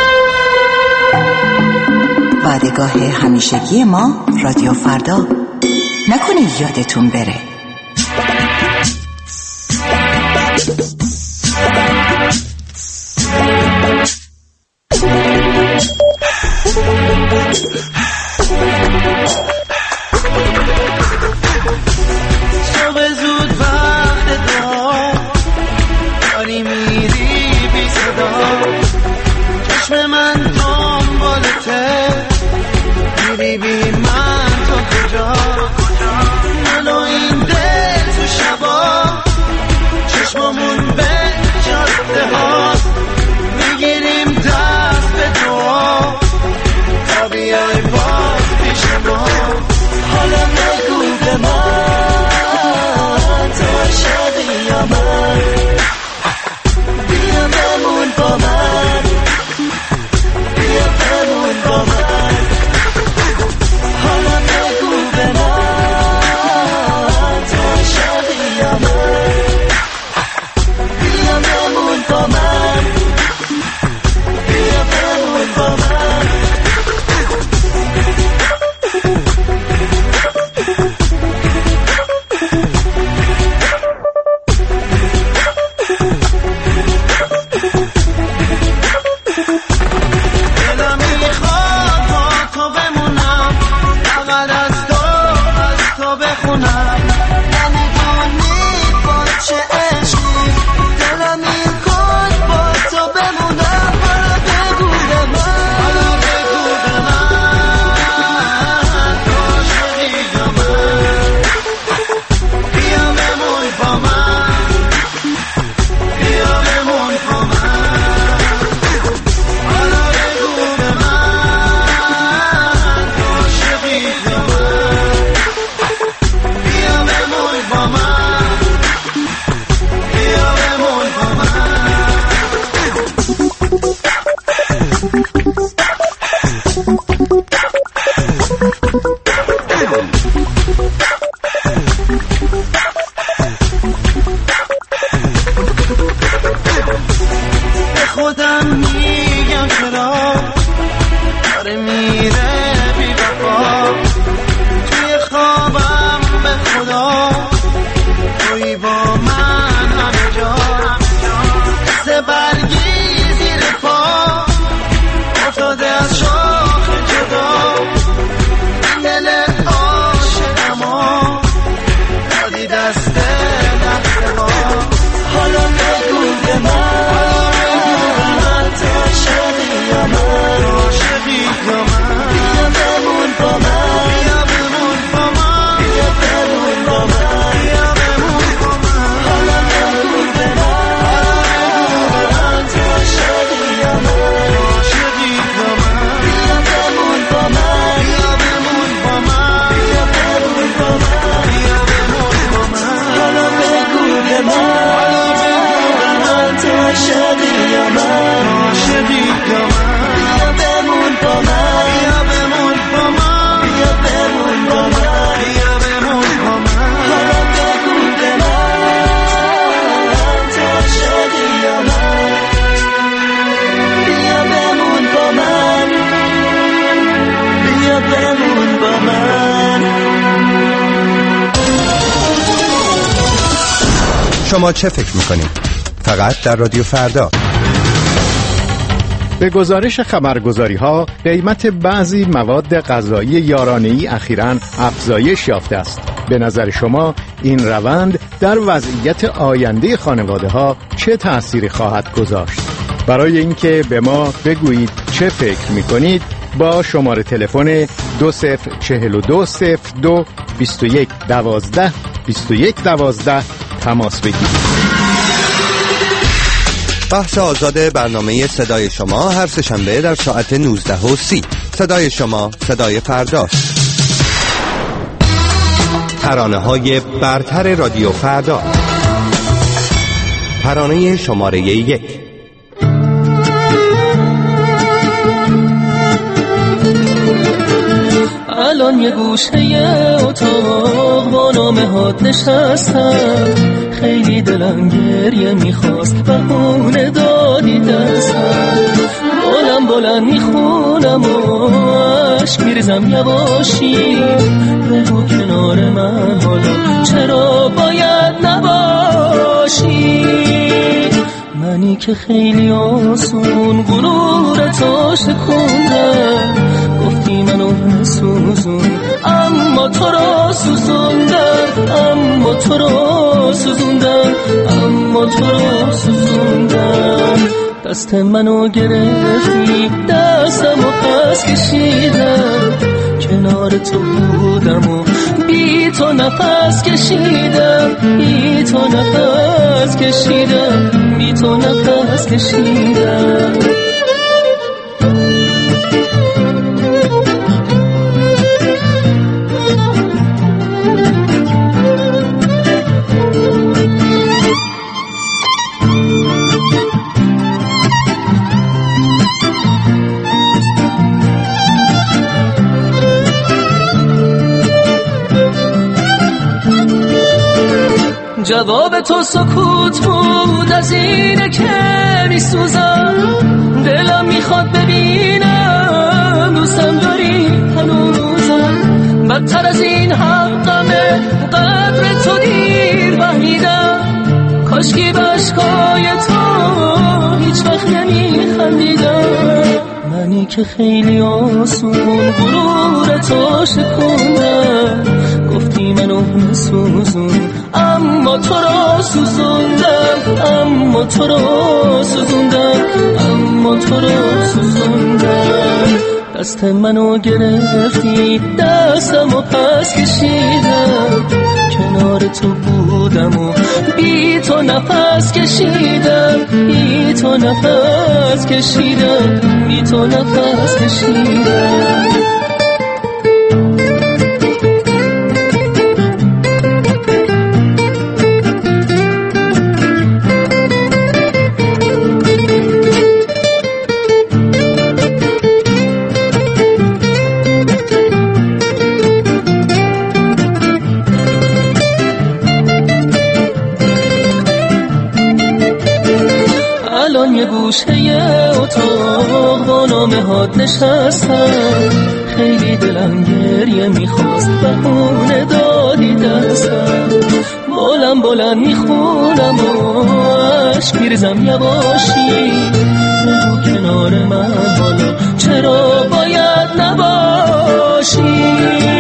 وعدگاه همیشگی ما رادیو فردا، نکنه یادتون بره. صبح زود وقت دعا، داری میری بی صدا، چشم من دنبالته، میری بی من تو کجا، منو این دل تو خودم میگم چرا داره میره بی وفا توی خوابم به خدا توی با من همه جا سه برگی زیر پا افتاده از شاخ جدا دل عاشقما دادی دست دسته ها حالا بگو به من تو عاشقی یا من عاشقی یا من بیا بمون با من بیا بمون با من بیا بمون با من بیا بمون با من حالا بگو به من تو عاشقی یا من عاشقی یا من بیا بمون با من بیا بمون با من بیا بمون با من بیا بمون با من حالا بگو به من تو عاشقی یا من عاشقی یا من بیا بمون با من بیا بمون با من بیا بمون با من بیا بمون با من حالا بگو به من تو عاشقی یا من بیا بمون با من بیا بمون با من. شما چه فکر میکنید؟ فقط در رادیو فردا. به گزارش خبرگزاری‌ها قیمت بعضی مواد غذایی یارانه‌ای اخیراً افزایش یافته است. به نظر شما این روند در وضعیت آینده خانواده‌ها چه تأثیری خواهد گذاشت؟ برای اینکه به ما بگویید چه فکر می‌کنید با شماره تلفن دو صفر چهل و دو صفر دو بیست و یک دوازده بیست و یک دوازده تماس بگیرید. بحث آزاد برنامه صدای شما هر سه‌شنبه در ساعت نوزده و سی. صدای شما، صدای فرداست. ترانه‌های برتر رادیو فردا. ترانه شماره یک. الان یه گوشه اتاق با نامه هات نشستم، خیلی دلم گریه میخواست بهونه دادی دستم، بلند بلند میخونم و عشق میریزم یواشی، بگو کنار من حالا چرا باید نباشی، منی که خیلی آسون غرور تو شکوندم، گفتی منو سوزون اما تو را سوزوندم، اما تو را سوزوندم، اما تو را سوزوندم، دست منو گرفتی دستمو پس کشیدم، کنار تو بودم و بی تو نفس کشیدم، بی تو نفس کشیدم، بی تو نفس کشیدم. جواب تو سکوت بود، از اینه که میسوزم، دلم میخواد ببینم دوستم داری هنوزم، بدتر از این حقمه قدر تو دیر فهمیدم، کاشکی بشکای تو هیچ وقت نمیخندیدم، منی که خیلی آسون غرور تو شکوندم، گفتی منو سوزون اما تو را سوزوندم، اما تو را سوزوندم، اما تو را سوزوندم، دست منو گرفتی دستمو پس کشیدم، کنار تو بودم و بی تو نفس کشیدم، بی تو نفس کشیدم، بی تو نفس کشیدم. الان یه گوشه اتاق با نامه هات نشستم، خیلی دلم گریه میخواست بهونه دادی دستم، بالم بلند میخونم و عشق میریزم یواشی، بگو کنار من حالا چرا باید نباشی.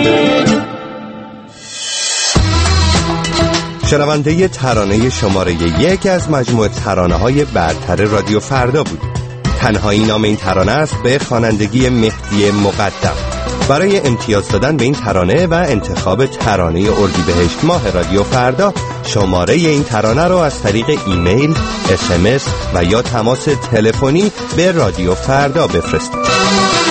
شنونده ترانه شماره یک از مجموعه ترانه‌های برتر رادیو فردا بود. تنهایی نام این ترانه است به خوانندگی مهدی مقدم. برای امتیاز دادن به این ترانه و انتخاب ترانه اردیبهشت ماه رادیو فردا، شماره این ترانه رو از طریق ایمیل، اس ام اس و یا تماس تلفنی به رادیو فردا بفرستید.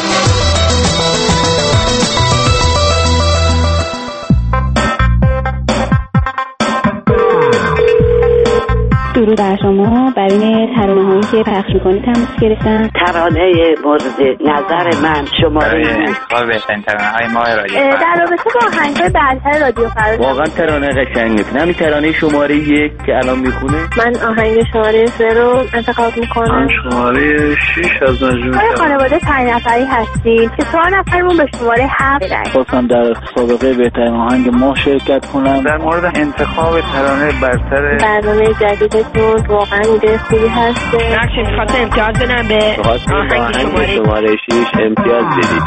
درود بر شما. برای ترانه هایی که پخش میکنید تماس گرفتم. ترانه مورد نظر من شماره انتخاب بهترین ترانه های ماه رادیو در رابطه با آهنگ‌های برتر رادیو فردا واقعا ترانه قشنگه. همین ترانه شماره یک که الان میخونه، من آهنگ شماره سه رو انتخاب میکنم. من شماره شش از مجموعه. ما خانواده پنج نفری هستیم که چهار نفرمون به شماره هفت رنگ. خواستم در سابقه بهترین آهنگ ماه شرکت کنم. در مورد انتخاب ترانه برتر برنامه جدید واقعا ایده خوبی هست. نقشه میخواست امتیاز بدم به آهنگ شماره شماره شش امتیاز بدید.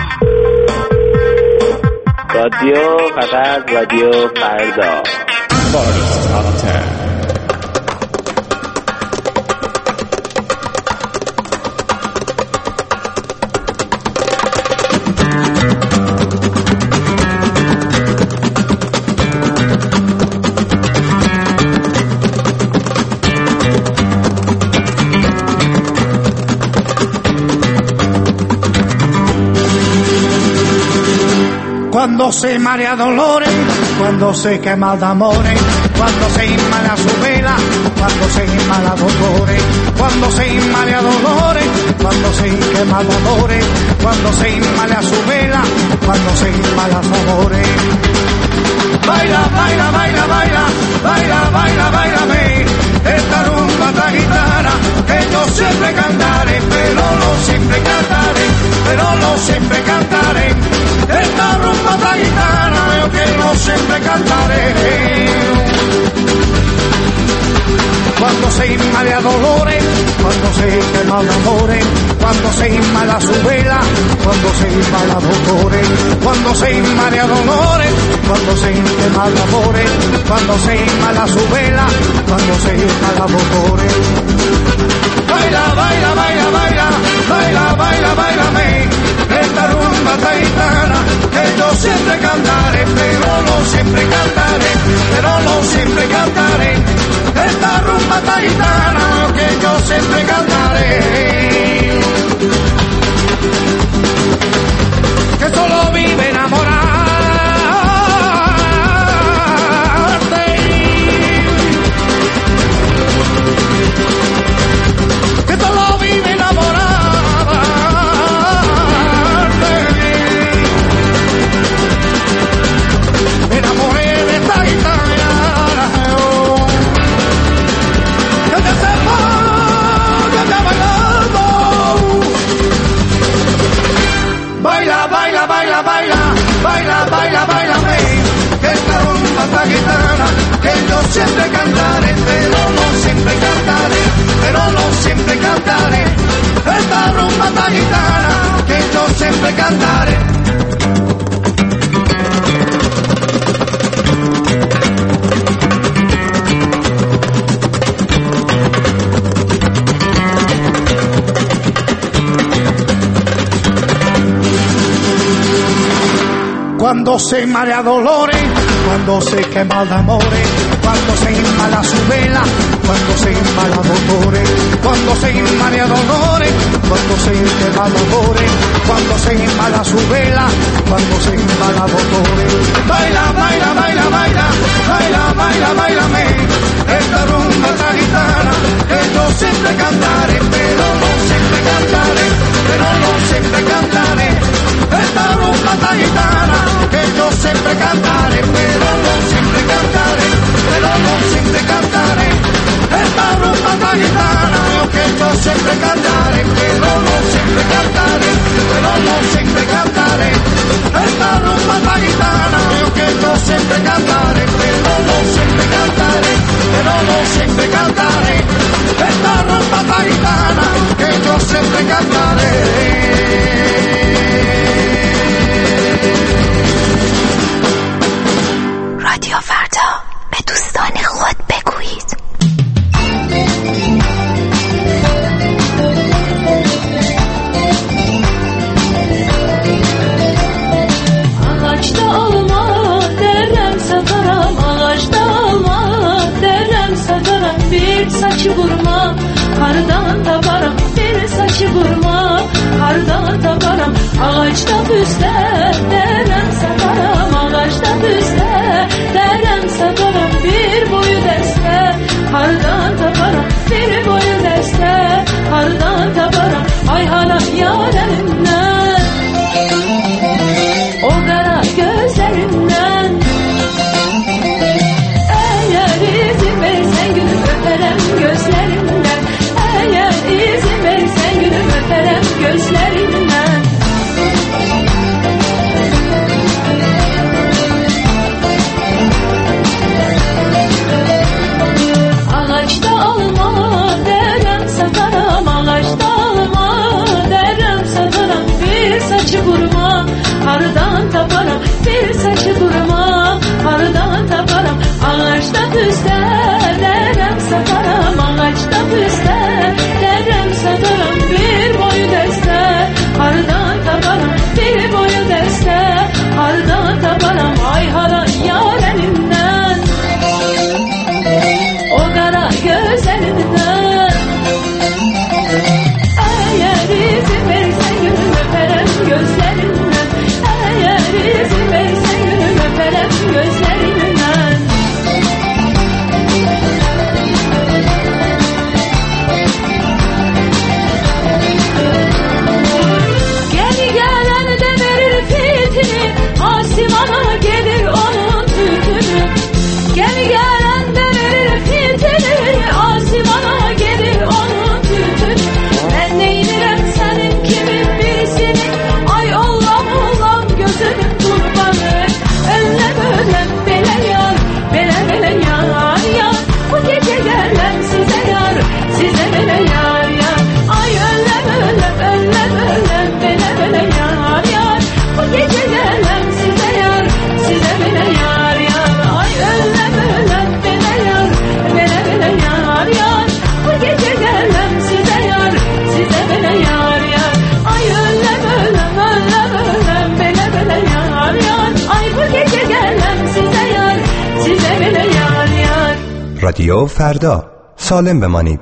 رادیو فقط رادیو فردا. Cuando se marea dolores, cuando se quema de amores, cuando se inmala su vela, cuando se inmala dolores, cuando se inmala dolores, cuando se quema de amores, cuando se inmala su vela, cuando se inmala sabores. Baila, baila, baila, baila, baila, baila, bailame, esta rumba esta gitana, que yo siempre cantaré, pero no siempre cantaré, pero no siempre cantaré. Esta rumba esta gitana, yo que no siempre cantaré. Cuando se inmala dolores, cuando se quema de amores, cuando se inmala su vela, cuando se inmala dolores, cuando se inmala dolores, cuando se quema de amores, cuando se inmala su vela, cuando se inmala dolores. Baila, baila, baila, baila, baila, baila, bailame, esta rumba esta gitana, que yo siempre cantaré, pero no siempre cantaré, pero no siempre cantaré. Esta rumba esta gitana, que yo siempre cantaré. Que solo vive enamorarte. Que solo vive enamorarte. Me enamoré de esta gitana. Que te sepa, que te bailando. Baila, baila, baila, baila, baila, baila, bailame, que esta rumba esta gitana, que yo siempre cantaré, pero no siempre cantaré, pero no siempre cantaré. Esta rumba esta gitana, que yo siempre cantaré. Cuando se marea dolores, cuando se quema de amores, cuando se inmala su vela, cuando se inmala dolores, cuando se inmala dolores, cuando se quema de amores, cuando se inmala su vela, cuando se inmala dolores. Baila, baila, baila, baila, baila, baila, bailame, esta rumba esta gitana, que yo siempre cantaré, pero no siempre cantaré, pero no siempre cantaré. Esta rumba esta gitana, que yo siempre cantaré, pero no siempre cantaré, pero no siempre cantaré. Esta rumba esta gitana, que yo sempre cantare, però non sempre cantare, però non sempre cantare. Esta rumba taitana, io che so sempre cantare, però non sempre cantare, però non sempre cantare. Esta rumba taitana, che so sempre cantare. رادیو فردا، به دوستان خود بگویید. Ağaçta alma derem sataram, ağaçta alma derem sataram. Bir saçı vurma, kardan taparım, bir saçı vurma, kardan taparım. Ağaçta büste derem satarım, ağaçta büste derem satarım. Bir boyu deste, kardan taparım, bir boyu deste, kardan taparım. Ay hala yarenimden, o kara gözlerinden. Eğer izin verirsen gülüm öperim gözlerinden. Eğer izin verirsen gülüm öperim gözlerinden. Ağaçta alma derem satarım, ağaçta alma derem satarım. Bir saçı vurma, kardan taparım, bir saçı vurma, kardan taparım. Ağaçta büste derem satarım, ağaçta büste derem satarım. Bir boyu deste, kardan taparım, bir boyu deste, kardan taparım. Ay hala yarenimden, o kara gözlerinden. Eğer izin verirsen gülüm öperim gözlerinden. Eğer izin verirsen gülüm öperim gözlerinden. Gemi gelen de verir fitini, asimana gelir onun tütünü. Gemi gelen de verir fitini, asimana gelir onun tütünü. Ben neydirem senin kimin birisini, ay Allah'ım Allah'ım gözünün kurbanı. Öllem öllem bele yar, bele bele yar yar. Bu gece gelem size yar, size bele yar yar. Ay öllem öllem öllem öllem bele bele yar yar. Bu gece gelem size yar, size bele yar yar. Ay öllem öllem bele yar, bele bele yar yar. Bu gece gelem size yar, size bele yar yar. Ay öllem öllem öllem öllem bele bele yar yar. Ay bu gece gelem size yar, size bele yar yar. رادیو فردا، سالم بمانید.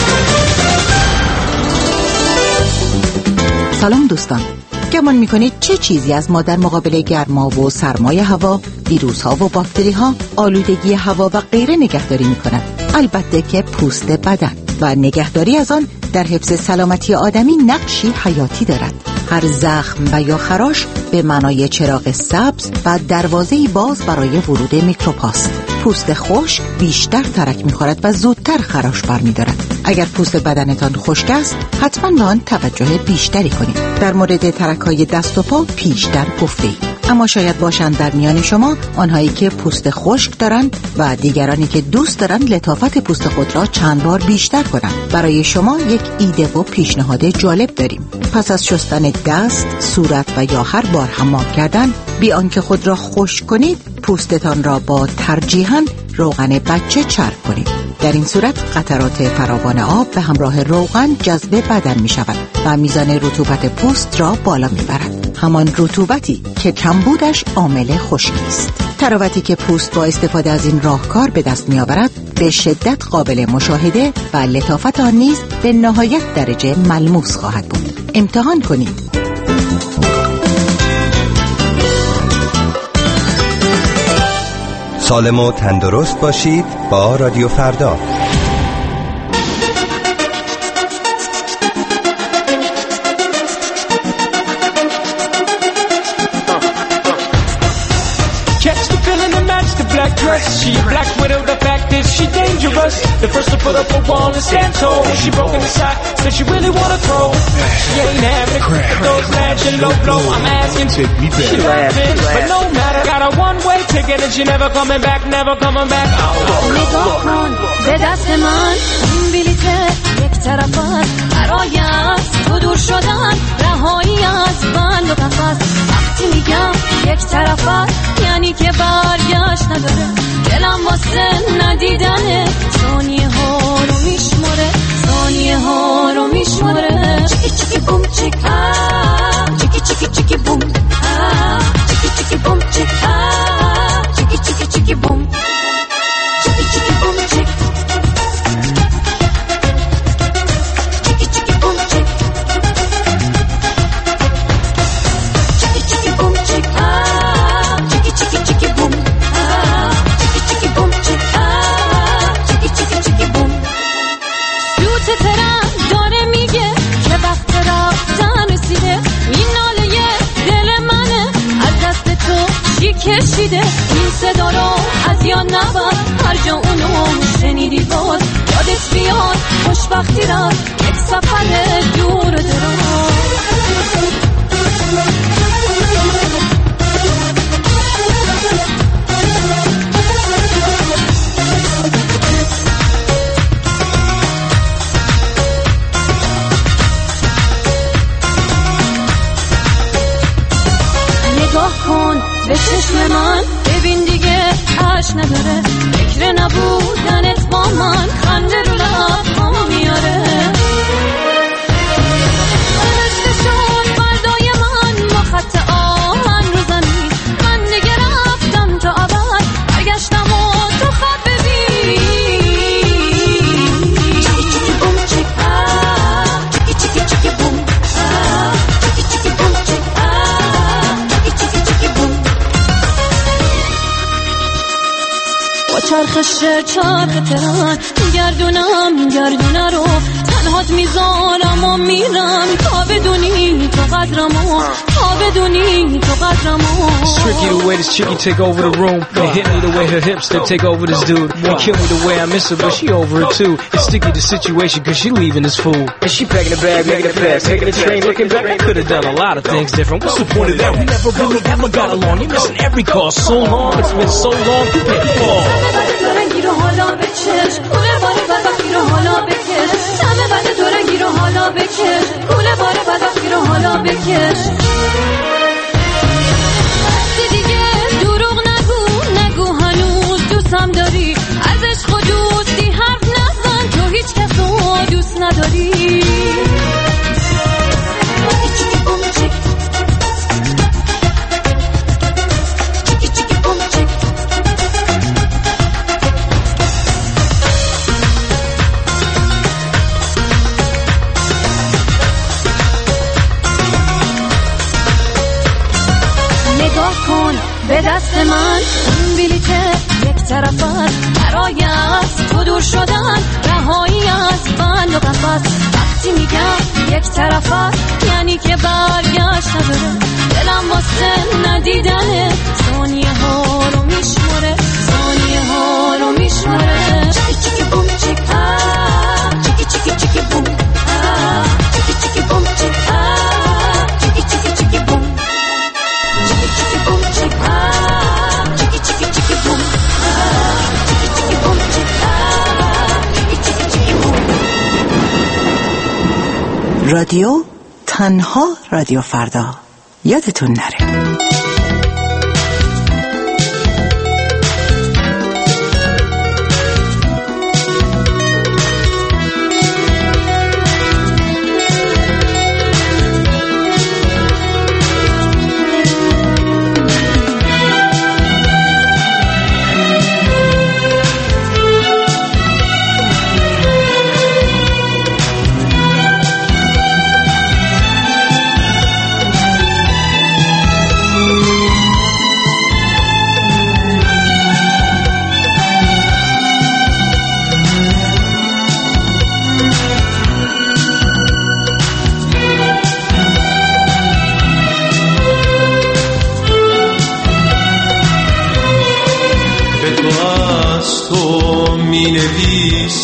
سلام دوستان، گمان میکنید چه چیزی از ما در مقابل گرما و سرمای هوا، ویروس‌ها و باکتری‌ها، آلودگی هوا و غیره نگهداری میکند؟ البته که پوست بدن و نگهداری از آن در حفظ سلامتی آدمی نقشی حیاتی دارد. هر زخم و یا خراش به معنای چراغ سبز و دروازه‌ای باز برای ورود میکروب هاست. پوست خشک بیشتر ترک می‌خورد و زودتر خراش برمی‌دارد. اگر پوست بدنتان خشک است، حتما به آن توجه بیشتری کنید. در مورد ترک‌های دست و پا پیشتر گفته‌ایم. اما شاید باشند در میان شما آنهایی که پوست خشک دارند و دیگرانی که دوست دارند لطافت پوست خود را چند بار بیشتر کنند. برای شما یک ایده و پیشنهاد جالب داریم. پس از شستن دست، صورت و یا هر بار حمام کردن، بی آنکه خود را خشک کنید، پوستتان را با ترجیحاً روغن بچه چرب کنید. در این صورت قطرات فراوان آب به همراه روغن جذب بدن می شود و میزان رطوبت پوست را بالا می برد. همان رطوبتی که کمبودش عامل خشکی است. تراوتی که پوست با استفاده از این راهکار به دست می آورد به شدت قابل مشاهده و لطافت آن نیز به نهایت درجه ملموس خواهد بود. امتحان کنید. سالم و تندرست باشید با رادیو فردا. Catch the feeling and match the black dress. She a black widow, the fact is she dangerous. first, the first to put up a wall and stand tall. When she broke in the sock, said she really wanna throw. She ain't having it. Those lads and low blow. I'm asking, take me back. She laughing, but no matter. Got a one-way ticket and she never coming back, never coming back. نگاه کن به دست من، این بلیته یک طرف است. برای از تو دور شدن، رهایی از بند و قفس. وقتی میگم یک طرف است یعنی که برگشت نداره. دلم واسه ندیدنه، ثانیه ها رو میشماره، ثانیه ها رو میشماره. چیکی چیکی بوم چیک آه، چیکی چیکی چیکی بوم آه، چیکی چیکی بوم چیک آه، چیکی چیکی چیکی بوم، چیکی چیکی بوم چیک، چیکی چیکی بوم چیک، چیکی چیکی بوم چیک آه، چیکی چیکی چیکی بوم آه، چیکی چیکی بوم چیک آه، چیکی چیکی چیکی بوم. سوت ترم داره میگه که وقت رفتن رسیده، این ناله دل منه از دست تو چی کشیده. این صدا رو از یاد نبر، هر جا اونو شنیدی باز یادت بیاد. خوشبختی را یک سفر دور و دراز. نگاه کن به چشم من، ببین دیگه عشق نداره. فکر نبودنت با من خنده رو لب‌ها میاره. فرشته شد فردای من با خط آهن رو زمین. من دیگه رفتم تا ابد، برگشتم و تو خط ببین. چیکی چیکی بوم چیک آه، چیکی چیکی چیکی بوم آه، چیکی چیکی بوم چیک آه، چیکی چیکی چیکی بوم. با چرخش چرخ تران گردونم گردونه رو، تنهات میذارم و میرم تا بدونی تو قدرمو، تا بدونی تو قدرمو. It's tricky the way this chickie take over the room. It hit me the way her hips that take over this dude. It kill me the way I miss her, but she over it too. It's sticky the situation cause she leaving this fool. And she packing the bag, making it fast, taking the train, looking back. I could've done a lot of things different. What's the point of that? We never really ever got along. You're missing every call so long. It's been so long. You can't fall. دورنگی رو حالا بکش، کوله باره بدبختی رو حالا بکش. همه بده دورنگی رو حالا بکش، کوله باره بدبختی رو حالا بکش. وقتی دیگه دروغ نگو، نگو هنوز دوستم داری. از عشق و دوستی حرف نزن، تو هیچ کس رو دوست نداری. چیکی بوم چیک، چیکی چیکی بوم چیک. نگاه کن به دست من، این بلیته یک طرف است. برای از تو دور شدن، رهایی از بند و قفس. وقتی میگم یک طرف است یعنی که برگشت نداره. دلم واسه ندیدنه، ثانیه ها رو میشماره، ثانیه ها رو میشماره. چیکی چیکی بوم چیک آه، چیکی چیکی چیکی بوم آه، چیکی چیکی بوم چیک آه، چیکی چیکی چیکی بوم. چیکی چیکی بوم چیک آه، چیکی چیکی چیکی بوم آه، چیکی چیکی بوم چیک آه، چیکی چیکی چیکی بوم. رادیو تنها رادیو فردا، یادتون نره.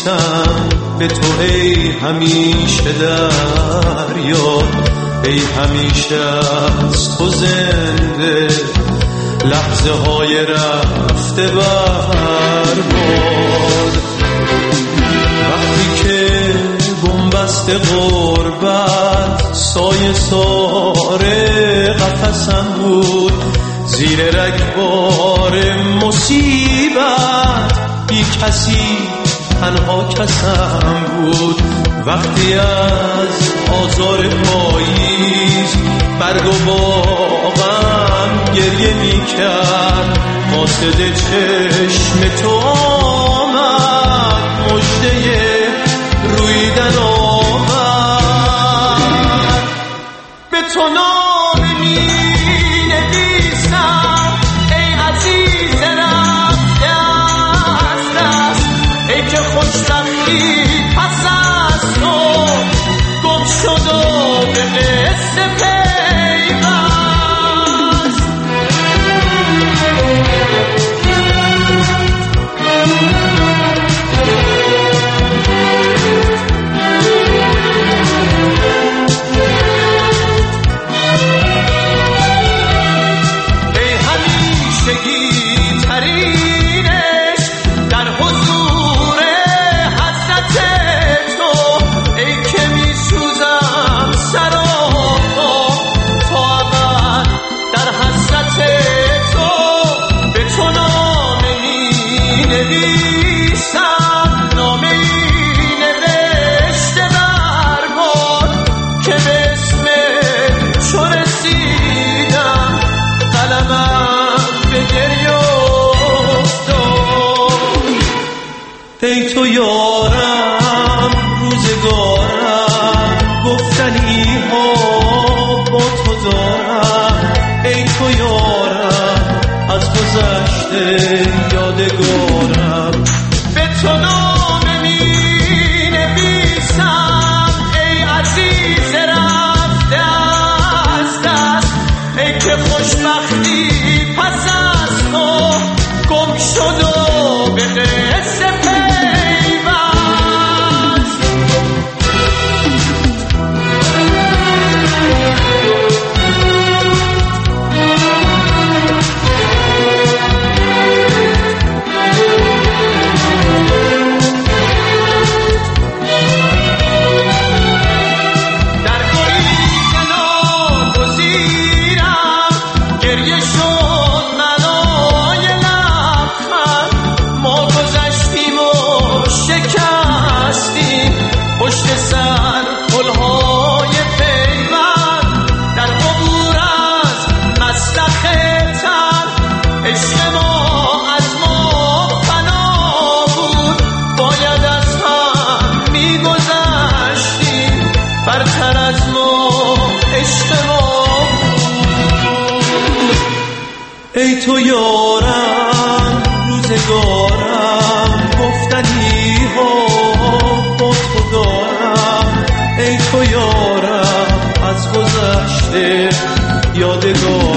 نویسم به تو ای همیشه دریا، ای همیشه از تو زنده لحظه های رفته برباد. وقتی که بنبست غربت سایه ساره قفسم بود، زیر رگبار مصیبت بی کسی تنها کسم بود. وقتی از آزار پاییز برگ و باغم گریه می کرد، قاصد چشم تو آمد، مژده رویدن آمد. به تو نامه می نویسم ای عزیز رفته از دست، ای که خوشبختی پس از تو گم شد و به قصه پیوست. ای همیشگی ترینش در حضور حضرت تو، ای که می سوزم سراپا تا ابد در حضرت تو. به تو نامه می نویسم، نامه ای نوشته برباد، که به اسم چو رسیدم قلمم به گریه افتاد. ای تو یارم روزگارم، گفتنی ها با تو دارم. ای تو یارم از گذشته یادگارم. به تو نامه می نویسم ای عزیز رفته از دست، ای که خوشبختی پس از تو گم شد و به قصه پیوست. در گریه ناگزیرم گریه شد منای لبخند، ما گذشتیم و شکستیم پشت سر پلهای پیوند. در عبور از مسلخ تر عشق ما از ما فنا بود، باید از هم میگذشتیم، برتر از ما عشق ما بود. ای تو یارم روزگارم، گفتنی ها با تو دارم. ای تو یارم از گذشته یادگار.